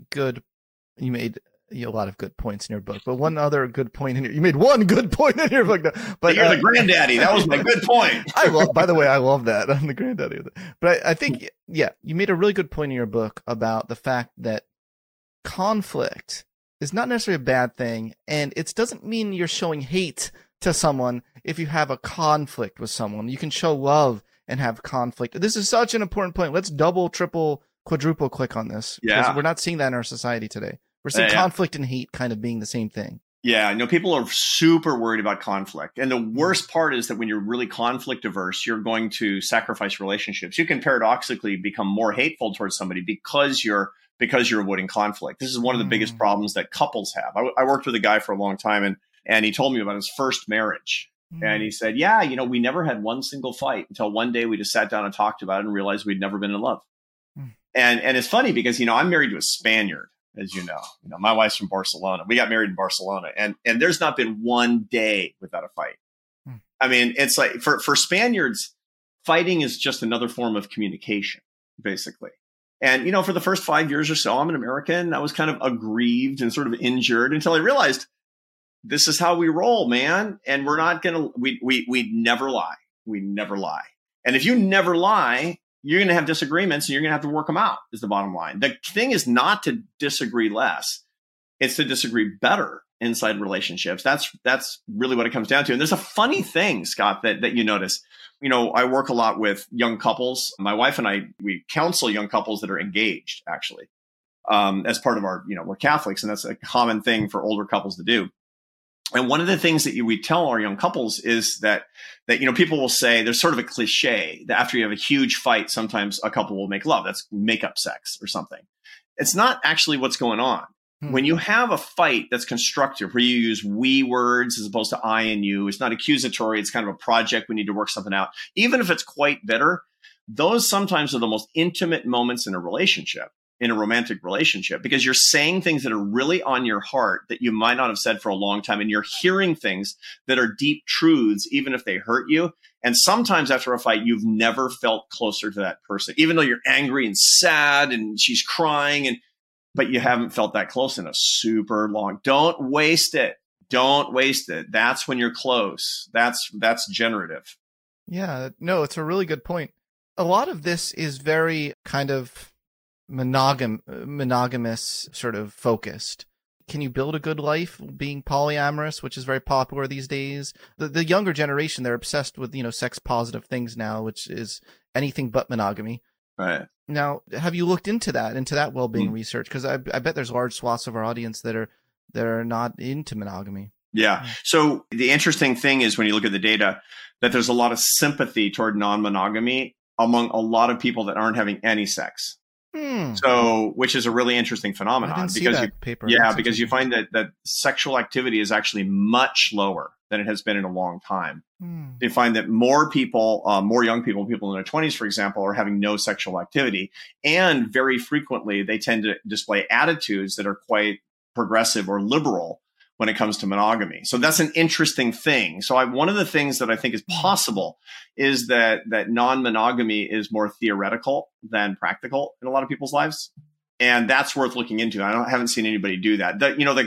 B: lot of good points in your book, but one other good point you made one good point in your book. But
A: you're the granddaddy. That was my good point.
B: By the way, I love that. I'm the granddaddy of it. But I think, you made a really good point in your book about the fact that conflict is not necessarily a bad thing, and it doesn't mean you're showing hate to someone if you have a conflict with someone. You can show love and have conflict. This is such an important point. Let's double, triple, quadruple click on this.
A: Yeah.
B: We're not seeing that in our society today. We're seeing conflict and hate kind of being the same thing.
A: Yeah, you know, people are super worried about conflict. And the worst part is that when you're really conflict averse, you're going to sacrifice relationships. You can paradoxically become more hateful towards somebody because you're avoiding conflict. This is one of the biggest problems that couples have. I worked with a guy for a long time, and he told me about his first marriage. And he said, you know, we never had one single fight until one day we just sat down and talked about it and realized we'd never been in love. And it's funny because, you know, I'm married to a Spaniard, as you know. You know, my wife's from Barcelona. We got married in Barcelona, and there's not been one day without a fight. I mean, it's like for Spaniards, fighting is just another form of communication, basically. And, you know, for the first 5 years or so, I'm an American. I was kind of aggrieved and sort of injured until I realized this is how we roll, man. And we're not going to, we never lie. We never lie. And if you never lie, you're going to have disagreements and you're going to have to work them out, is the bottom line. The thing is not to disagree less. It's to disagree better inside relationships. That's really what it comes down to. And there's a funny thing, Scott, that you notice. You know, I work a lot with young couples. My wife and I, we counsel young couples that are engaged, actually, as part of our, you know, we're Catholics, and that's a common thing for older couples to do. And one of the things that we tell our young couples is that, you know, people will say, there's sort of a cliche that after you have a huge fight, sometimes a couple will make love. That's makeup sex or something. It's not actually what's going on. When you have a fight that's constructive, where you use we words as opposed to I and you, it's not accusatory. It's kind of a project. We need to work something out. Even if it's quite bitter, those sometimes are the most intimate moments in a relationship, in a romantic relationship, because you're saying things that are really on your heart that you might not have said for a long time. And you're hearing things that are deep truths, even if they hurt you. And sometimes after a fight, you've never felt closer to that person, even though you're angry and sad and she's crying, but you haven't felt that close in a super long. Don't waste it. Don't waste it. That's when you're close. That's generative.
B: Yeah, no, it's a really good point. A lot of this is very kind of monogamous sort of focused. Can you build a good life being polyamorous, which is very popular these days? The younger generation, they're obsessed with, sex positive things now, which is anything but monogamy.
A: Right.
B: Now, have you looked into that well-being research? Because I bet there's large swaths of our audience that are not into monogamy.
A: Yeah. So the interesting thing is when you look at the data that there's a lot of sympathy toward non-monogamy among a lot of people that aren't having any sex. So, which is a really interesting phenomenon.
B: I didn't see that paper.
A: Yeah, because you find that sexual activity is actually much lower than it has been in a long time. You find that more people, more young people in their 20s, for example, are having no sexual activity. And very frequently, they tend to display attitudes that are quite progressive or liberal when it comes to monogamy. So that's an interesting thing. So one of the things that I think is possible is that non-monogamy is more theoretical than practical in a lot of people's lives. And that's worth looking into. I haven't seen anybody do that.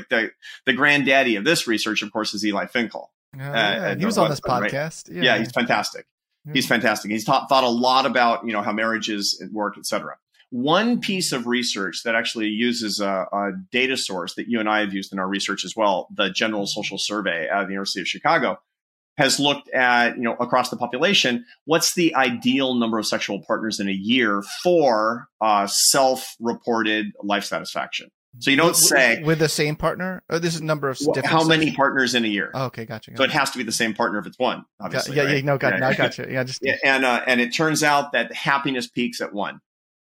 A: The granddaddy of this research, of course, is Eli Finkel.
B: He was on this podcast.
A: Right? Yeah, he's fantastic. He's fantastic. He's thought a lot about, how marriages work, et cetera. One piece of research that actually uses a data source that you and I have used in our research as well, the General Social Survey at the University of Chicago, has looked at, across the population, what's the ideal number of sexual partners in a year for self-reported life satisfaction. So you don't say
B: with the same partner, or this is number of different
A: how many partners in a year.
B: Oh, okay, gotcha.
A: So it has to be the same partner if it's one, obviously.
B: I gotcha. Yeah,
A: and it turns out that happiness peaks at one.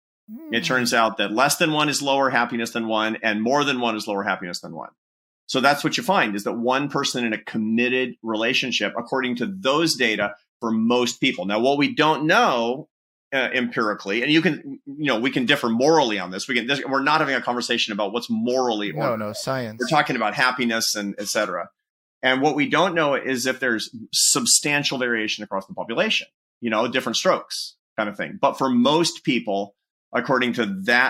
A: It turns out that less than one is lower happiness than one, and more than one is lower happiness than one. So that's what you find, is that one person in a committed relationship, according to those data, for most people. Now, what we don't know empirically, and we can differ morally on this. We're not having a conversation about what's morally or
B: no science.
A: We're talking about happiness and et cetera. And what we don't know is if there's substantial variation across the population, different strokes kind of thing. But for most people, according to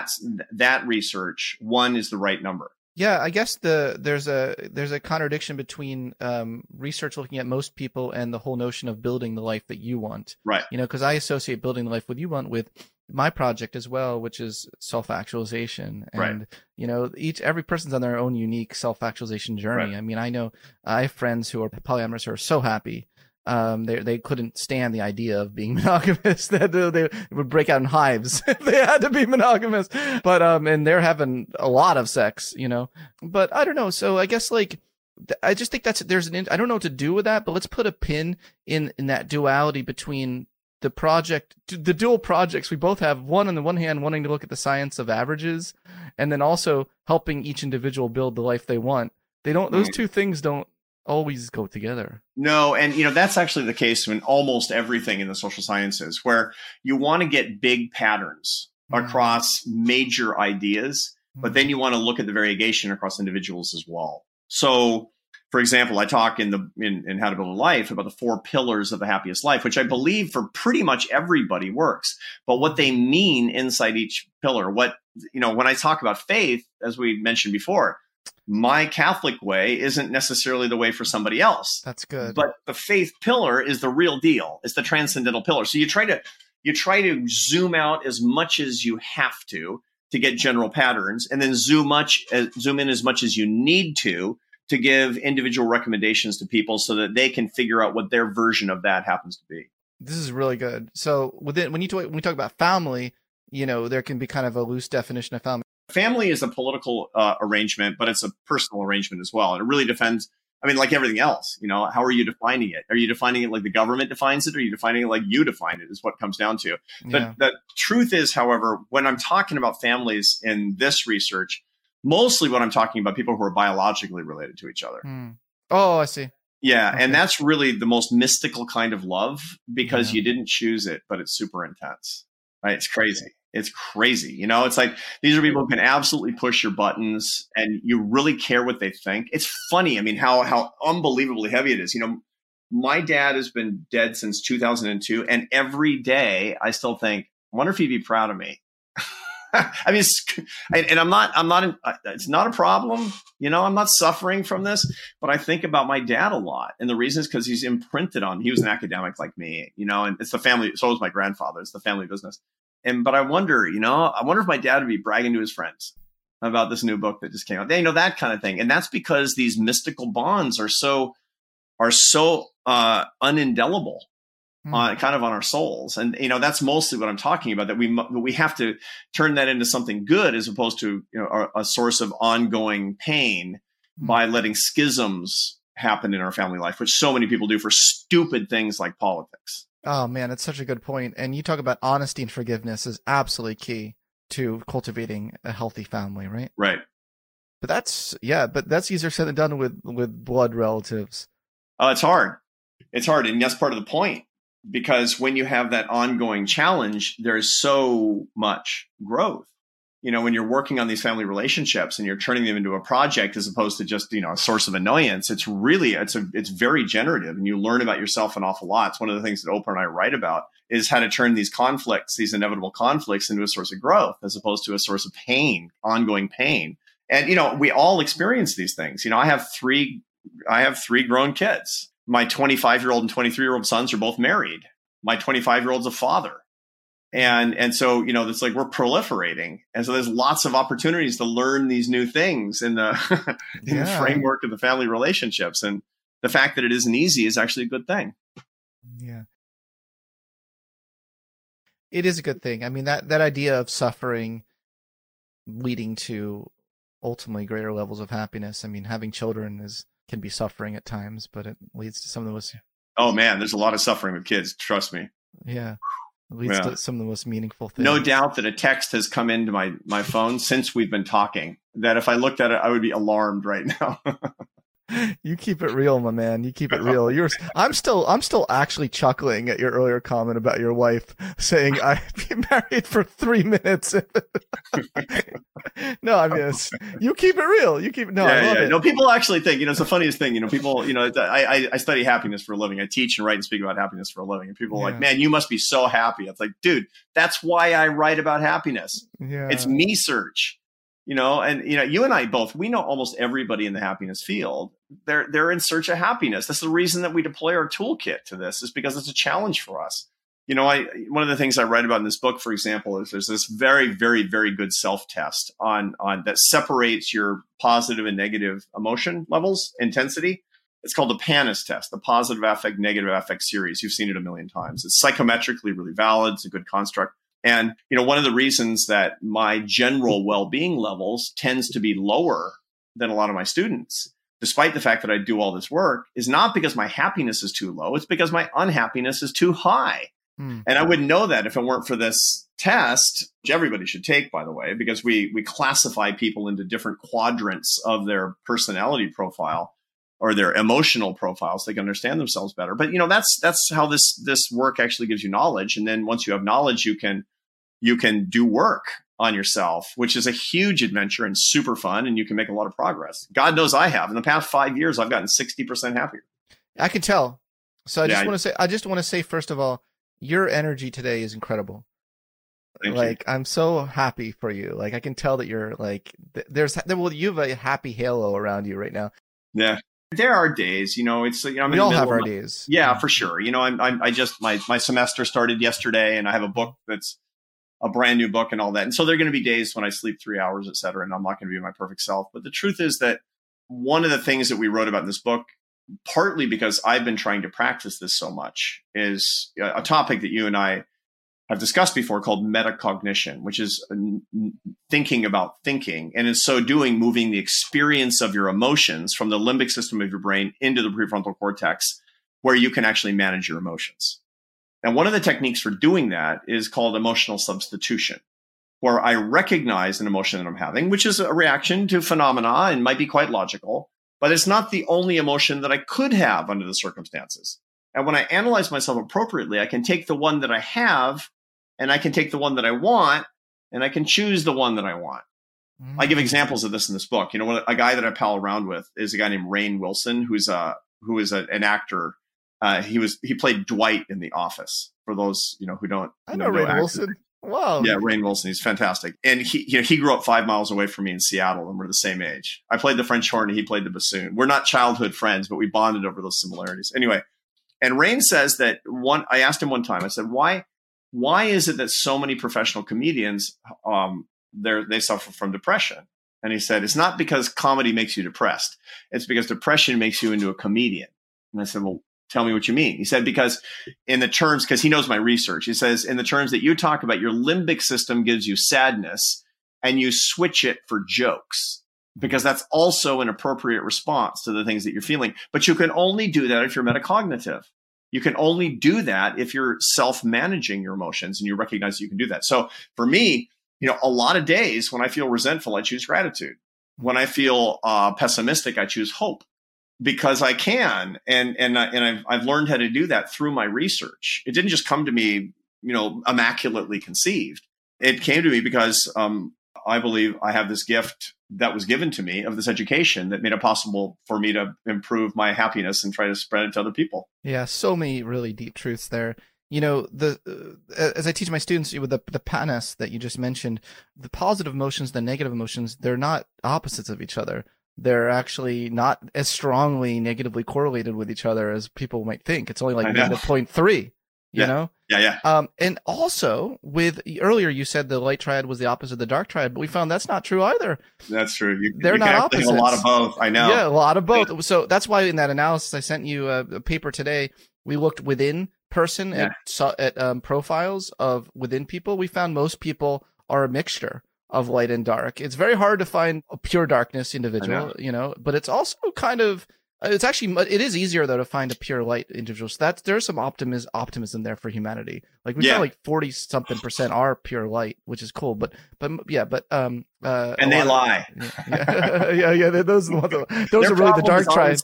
A: that research, one is the right number.
B: Yeah, I guess there's a contradiction between research looking at most people and the whole notion of building the life that you want.
A: Right.
B: Because I associate building the life what you want with my project as well, which is self-actualization. And, every person's on their own unique self-actualization journey. Right. I mean, I have friends who are polyamorous who are so happy. They couldn't stand the idea of being monogamous. That they would break out in hives if they had to be monogamous. But and they're having a lot of sex, But I don't know. So I guess I just think I don't know what to do with that. But let's put a pin in that duality between the dual projects we both have. One on the one hand, wanting to look at the science of averages, and then also helping each individual build the life they want. Those two things don't always go together.
A: No, and that's actually the case in almost everything in the social sciences, where you want to get big patterns across major ideas, but then you want to look at the variegation across individuals as well. So, for example, I talk in How to Build a Life about the 4 pillars of the happiest life, which I believe for pretty much everybody works. But what they mean inside each pillar, when I talk about faith, as we mentioned before, my Catholic way isn't necessarily the way for somebody else.
B: That's good.
A: But the faith pillar is the real deal. It's the transcendental pillar. So you try to zoom out as much as you have to get general patterns, and then zoom in as much as you need to give individual recommendations to people so that they can figure out what their version of that happens to be.
B: This is really good. So when we talk about family, there can be kind of a loose definition of family.
A: Family is a political arrangement, but it's a personal arrangement as well. And it really depends. I mean, like everything else, how are you defining it? Are you defining it like the government defines it? Or are you defining it like you define it, is what it comes down to.
B: Yeah.
A: But the truth is, however, when I'm talking about families in this research, mostly what I'm talking about people who are biologically related to each other.
B: Oh, I see.
A: Yeah. Okay. And that's really the most mystical kind of love, because you didn't choose it, but it's super intense. Right? It's crazy. It's crazy. It's like these are people who can absolutely push your buttons and you really care what they think. It's funny. I mean, how unbelievably heavy it is. My dad has been dead since 2002. And every day I still think, I wonder if he'd be proud of me. I mean, it's not a problem. I'm not suffering from this, but I think about my dad a lot. And the reason is because he's imprinted on, he was an academic like me, and it's the family. So was my grandfather. It's the family business. but I wonder if my dad would be bragging to his friends about this new book that just came out. They know that kind of thing. And that's because these mystical bonds are so unindelible kind of on our souls. And, that's mostly what I'm talking about, that we have to turn that into something good as opposed to, a source of ongoing pain by letting schisms happen in our family life, which so many people do for stupid things like politics.
B: Oh man, it's such a good point. And you talk about honesty and forgiveness is absolutely key to cultivating a healthy family, right?
A: Right.
B: But that's easier said than done with blood relatives.
A: It's hard. It's hard. And that's part of the point, because when you have that ongoing challenge, there's so much growth. When you're working on these family relationships and you're turning them into a project as opposed to just, a source of annoyance, it's very generative, and you learn about yourself an awful lot. It's one of the things that Oprah and I write about, is how to turn these inevitable conflicts into a source of growth as opposed to a source of pain, ongoing pain. And, we all experience these things. I have three grown kids. My 25-year-old and 23-year-old sons are both married. My 25-year-old's a father. And so, it's like we're proliferating. And so there's lots of opportunities to learn these new things in the framework of the family relationships. And the fact that it isn't easy is actually a good thing.
B: Yeah. It is a good thing. I mean, that idea of suffering leading to ultimately greater levels of happiness. I mean, having children can be suffering at times, but it leads to some of the most...
A: Oh man, there's a lot of suffering with kids. Trust me.
B: Yeah. It leads to some of the most meaningful things.
A: No doubt that a text has come into my phone since we've been talking, that if I looked at it, I would be alarmed right now.
B: You keep it real, my man. You keep it real. I'm still actually chuckling at your earlier comment about your wife saying I've been married for 3 minutes. No, I mean, you keep it real. You keep it. No, I love it.
A: No, people actually think, it's the funniest thing. People, I study happiness for a living. I teach and write and speak about happiness for a living. And people are like, man, you must be so happy. It's like, dude, that's why I write about happiness. Yeah. It's me search. And you and I both, we know almost everybody in the happiness field. They're in search of happiness. That's the reason that we deploy our toolkit to this, is because it's a challenge for us. One of the things I write about in this book, for example, is there's this very, very, very good self-test on that separates your positive and negative emotion levels, intensity. It's called the PANAS test, the positive affect, negative affect series. You've seen it a million times. It's psychometrically really valid. It's a good construct. And, one of the reasons that my general well-being levels tends to be lower than a lot of my students, despite the fact that I do all this work, is not because my happiness is too low. It's because my unhappiness is too high. And I wouldn't know that if it weren't for this test, which everybody should take, by the way, because we classify people into different quadrants of their personality profile or their emotional profile so they can understand themselves better. But, that's how this work actually gives you knowledge. And then once you have knowledge, you can do work on yourself, which is a huge adventure and super fun. And you can make a lot of progress. God knows I have. In the past 5 years, I've gotten 60% happier.
B: I can tell. So I just want to say, first of all, your energy today is incredible.
A: Thank you.
B: I'm so happy for you. Like, I can tell that you're like, you have a happy halo around you right now.
A: Yeah. There are days, it's, I'm
B: we all have our days.
A: Yeah, for sure. I just, my semester started yesterday, and I have a book that's a brand new book and all that. And so there are going to be days when I sleep 3 hours, et cetera, and I'm not going to be my perfect self. But the truth is that one of the things that we wrote about in this book, partly because I've been trying to practice this so much, is a topic that you and I have discussed before called metacognition, which is thinking about thinking. And in so doing, moving the experience of your emotions from the limbic system of your brain into the prefrontal cortex, where you can actually manage your emotions. And one of the techniques for doing that is called emotional substitution, where I recognize an emotion that I'm having, which is a reaction to phenomena and might be quite logical, but it's not the only emotion that I could have under the circumstances. And when I analyze myself appropriately, I can take the one that I have, and I can take the one that I want, and I can choose the one that I want. I give examples of this in this book. A guy that I pal around with is a guy named Rainn Wilson, who is an actor. He played Dwight in The Office. For those who don't,
B: I know Rainn Wilson. Wow.
A: Yeah, Rainn Wilson. He's fantastic. And he grew up 5 miles away from me in Seattle, and we're the same age. I played the French horn, and he played the bassoon. We're not childhood friends, but we bonded over those similarities. Anyway, and Rainn says that I asked him one time. I said, why why is it that so many professional comedians, they suffer from depression? And he said, it's not because comedy makes you depressed. It's because depression makes you into a comedian. And I said, well, tell me what you mean. He said, because he knows my research, he says, in the terms that you talk about, your limbic system gives you sadness and you switch it for jokes, because that's also an appropriate response to the things that you're feeling. But you can only do that if you're metacognitive. You can only do that if you're self-managing your emotions and you recognize that you can do that. So for me, a lot of days when I feel resentful, I choose gratitude. When I feel pessimistic, I choose hope, because I can. And I've learned how to do that through my research. It didn't just come to me, immaculately conceived. It came to me because I believe I have this gift that was given to me of this education that made it possible for me to improve my happiness and try to spread it to other people.
B: Yeah, so many really deep truths there. As I teach my students with the PANAS that you just mentioned, the positive emotions, the negative emotions, they're not opposites of each other. They're actually not as strongly negatively correlated with each other as people might think. It's only like negative 0.3. You know?
A: Yeah.
B: And also earlier you said the light triad was the opposite of the dark triad, but we found that's not true either.
A: That's true.
B: They're not opposites.
A: A lot of both. I know.
B: Yeah, a lot of both. Yeah. So that's why in that analysis I sent you a paper today, we looked within person at profiles of within people. We found most people are a mixture of light and dark. It's very hard to find a pure darkness individual, but it's also kind of, it is easier though to find a pure light individual. So there's some optimism there for humanity. Like we found like 40 something % are pure light, which is cool. But and
A: they lie.
B: Those are really the dark triad.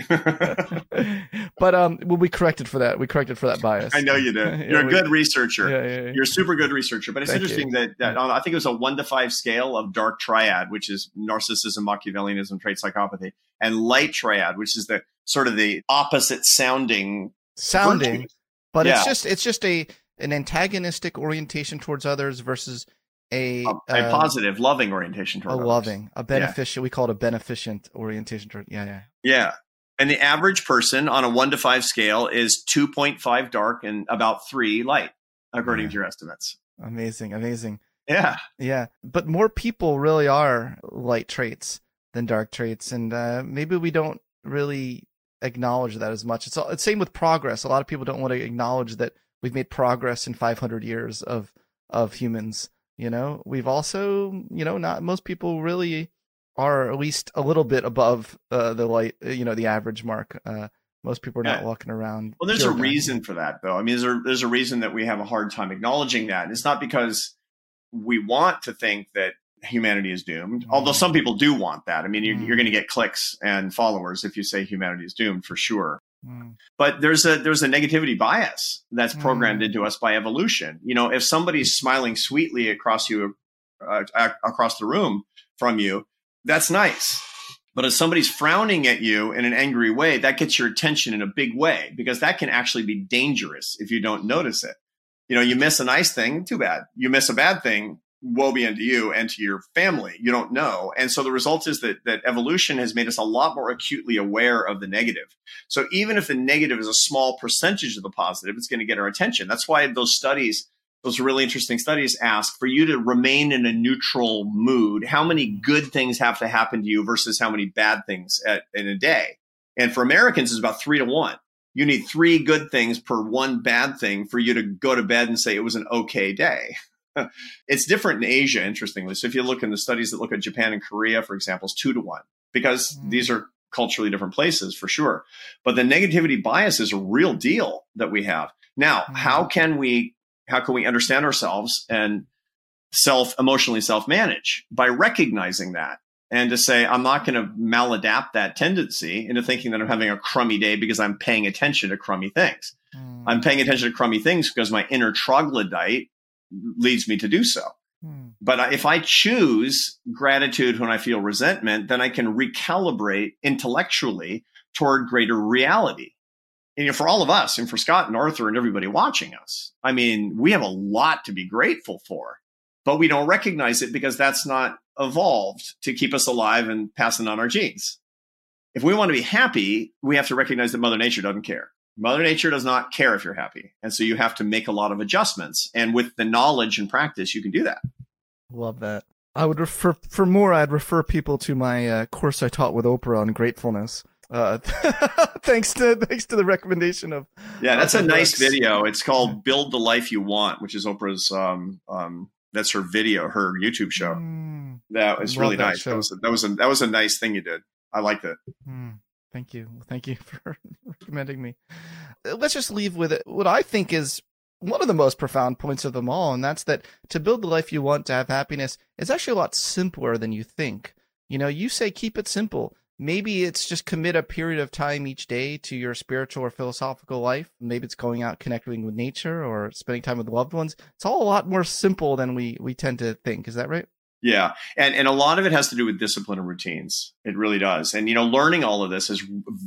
B: But we corrected for that. We corrected for that bias.
A: I know you did. You're a good researcher. Yeah. You're a super good researcher. But it's interesting that I think it was a 1 to 5 scale of dark triad, which is narcissism, Machiavellianism, trait psychopathy, and light triad, which is the sort of the opposite sounding,
B: but it's just an antagonistic orientation towards others versus a
A: positive, loving orientation toward others.
B: A beneficent. We call it a beneficent orientation toward.
A: Yeah. And the average person on a 1 to 5 scale is 2.5 dark and about 3 light, according to your estimates.
B: Amazing.
A: Yeah.
B: But more people really are light traits than dark traits, and maybe we don't really acknowledge that as much. It's same with progress. A lot of people don't want to acknowledge that we've made progress in 500 years of humans. We've also, not most people really are at least a little bit above the light, the average mark. Most people are not walking around.
A: Well, there's a reason for that, though. I mean, there's a reason that we have a hard time acknowledging that. And it's not because we want to think that humanity is doomed, although some people do want that. I mean, you're going to get clicks and followers if you say humanity is doomed, for sure. But there's a negativity bias that's programmed into us by evolution. If somebody's smiling sweetly across the room from you, that's nice. But if somebody's frowning at you in an angry way, that gets your attention in a big way, because that can actually be dangerous if you don't notice it. You miss a nice thing, too bad. You miss a bad thing, woe be unto you and to your family. You don't know. And so the result is that evolution has made us a lot more acutely aware of the negative. So even if the negative is a small percentage of the positive, it's going to get our attention. That's why those really interesting studies ask for you to remain in a neutral mood. How many good things have to happen to you versus how many bad things in a day? And for Americans, it's about 3 to 1. You need 3 good things per 1 bad thing for you to go to bed and say it was an okay day. It's different in Asia, interestingly. So if you look in the studies that look at Japan and Korea, for example, it's 2 to 1, because these are culturally different places for sure. But the negativity bias is a real deal that we have. Now, how can we understand ourselves and emotionally self-manage? By recognizing that, and to say, I'm not going to maladapt that tendency into thinking that I'm having a crummy day because I'm paying attention to crummy things. I'm paying attention to crummy things because my inner troglodyte leads me to do so. But if I choose gratitude when I feel resentment, then I can recalibrate intellectually toward greater reality. And for all of us, and for Scott and Arthur and everybody watching us, I mean, we have a lot to be grateful for, but we don't recognize it because that's not evolved to keep us alive and passing on our genes. If we want to be happy, we have to recognize that Mother Nature doesn't care. Mother Nature does not care if you're happy. And so you have to make a lot of adjustments. And with the knowledge and practice, you can do that.
B: Love that. I would I'd refer people to my course I taught with Oprah on gratefulness. Thanks to the recommendation of.
A: Yeah, that's a nice video. It's called Build the Life You Want, which is Oprah's, that's her video, her YouTube show. That was really nice. That was a nice thing you did. I liked it.
B: Thank you. Thank you for recommending me. Let's just leave with it. What I think is one of the most profound points of them all, and that's that to build the life you want, to have happiness, is actually a lot simpler than you think. You know, you say keep it simple. Maybe it's just commit a period of time each day to your spiritual or philosophical life. Maybe it's going out connecting with nature or spending time with loved ones. It's all a lot more simple than we tend to think. Is that right?
A: Yeah. And a lot of it has to do with discipline and routines. It really does. And, learning all of this has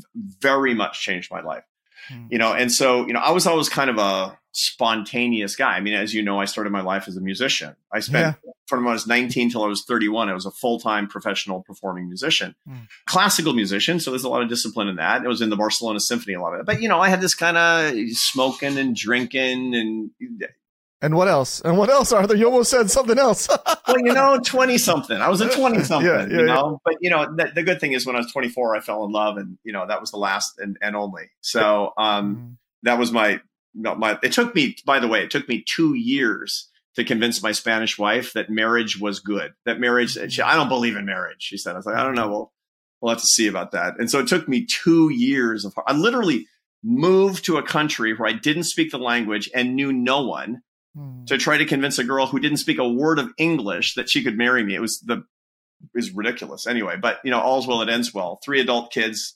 A: very much changed my life. And so, I was always kind of a spontaneous guy. I mean, as you know, I started my life as a musician. I spent from when I was 19 till I was 31, I was a full-time professional performing musician, classical musician. So there's a lot of discipline in that. It was in the Barcelona Symphony, a lot of it. But, I had this kind of smoking and drinking
B: And what else? Arthur? You almost said something else.
A: Well, 20 something. I was a 20 something, But, the good thing is when I was 24, I fell in love, and, that was the last and only. So that was it took me 2 years to convince my Spanish wife that marriage was good. That marriage, I don't believe in marriage, she said. I was like, I don't know. Well, we'll have to see about that. And so it took me 2 years I literally moved to a country where I didn't speak the language and knew no one, to try to convince a girl who didn't speak a word of English that she could marry me. It was ridiculous anyway, but all's well that ends well. 3 adult kids,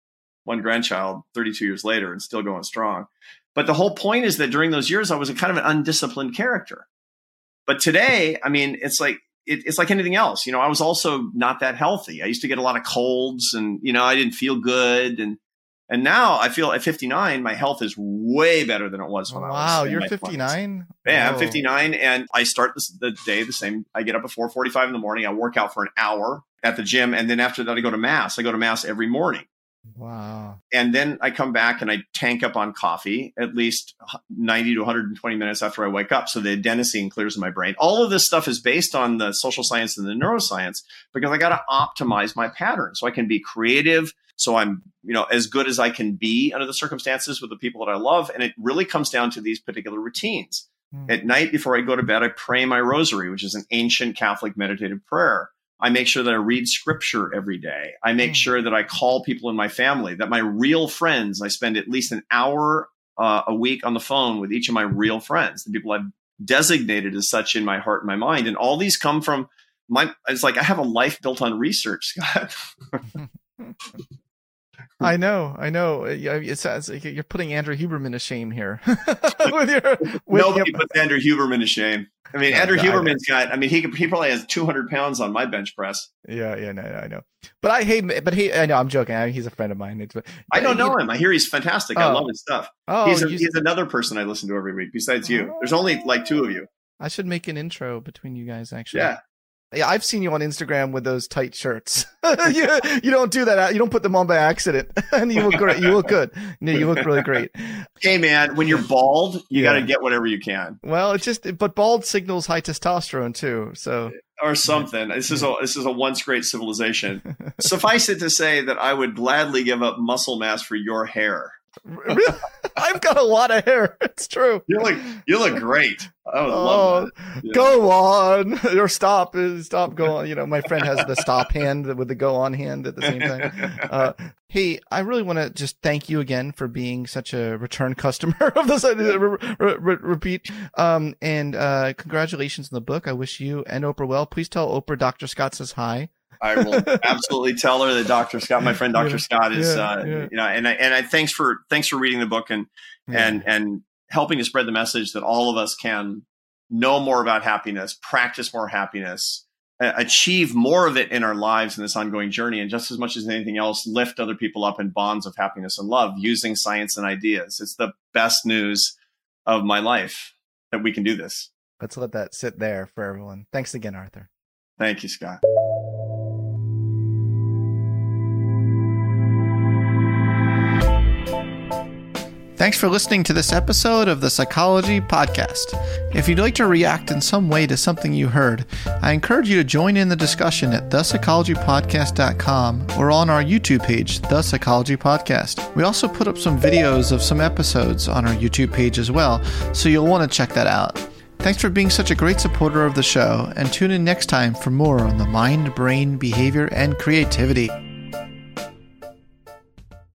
A: 1 grandchild, 32 years later, and still going strong. But the whole point is that during those years, I was a kind of an undisciplined character. But today, I mean, it's like anything else. I was also not that healthy. I used to get a lot of colds, and, I didn't feel good. And now I feel at 59, my health is way better than it was when I was.
B: Wow, you're 59?
A: Yeah, I'm 59, and I start the day the same. I get up at 4:45 in the morning. I work out for an hour at the gym, and then after that, I go to mass. I go to mass every morning.
B: Wow.
A: And then I come back and I tank up on coffee at least 90 to 120 minutes after I wake up, so the adenosine clears in my brain. All of this stuff is based on the social science and the neuroscience, because I got to optimize my pattern so I can be creative, so I'm, as good as I can be under the circumstances with the people that I love. And it really comes down to these particular routines. At night before I go to bed, I pray my rosary, which is an ancient Catholic meditative prayer. I make sure that I read scripture every day. I make sure that I call people in my family, that my real friends, I spend at least an hour a week on the phone with each of my real friends, the people I've designated as such in my heart and my mind. And all these come from it's like I have a life built on research, Scott.
B: I know. It sounds like you're putting Andrew Huberman to shame here.
A: Nobody puts Andrew Huberman to shame. I mean, Andrew Huberman's he probably has 200 pounds on my bench press.
B: Yeah, no, I know. But I know, I'm joking. He's a friend of mine.
A: I don't know him. I hear he's fantastic. I love his stuff. He's another person I listen to every week besides you. There's only like 2 of you.
B: I should make an intro between you guys, actually.
A: Yeah,
B: I've seen you on Instagram with those tight shirts. you don't do that. You don't put them on by accident. And you look great. You look good. No, you look really great.
A: Hey, man, when you're bald, you got to get whatever you can.
B: Well, but bald signals high testosterone too. So
A: or something. This is a once great civilization. Suffice it to say that I would gladly give up muscle mass for your hair.
B: Really? I've got a lot of hair. It's true.
A: You look great. I would love that. Yeah.
B: Go on or stop. Go on. My friend has the stop hand with the go on hand at the same time. Hey, I really want to just thank you again for being such a return customer of this repeat. And congratulations on the book. I wish you and Oprah well. Please tell Oprah Dr. Scott says hi.
A: I will absolutely tell her that Dr. Scott, my friend Dr. Scott, is and I thanks for reading the book and helping to spread the message that all of us can know more about happiness, practice more happiness, achieve more of it in our lives in this ongoing journey, and just as much as anything else, lift other people up in bonds of happiness and love using science and ideas. It's the best news of my life that we can do this.
B: Let's let that sit there for everyone. Thanks again, Arthur.
A: Thank you, Scott.
B: Thanks for listening to this episode of the Psychology Podcast. If you'd like to react in some way to something you heard, I encourage you to join in the discussion at thepsychologypodcast.com or on our YouTube page, The Psychology Podcast. We also put up some videos of some episodes on our YouTube page as well, so you'll want to check that out. Thanks for being such a great supporter of the show, and tune in next time for more on the mind, brain, behavior, and creativity.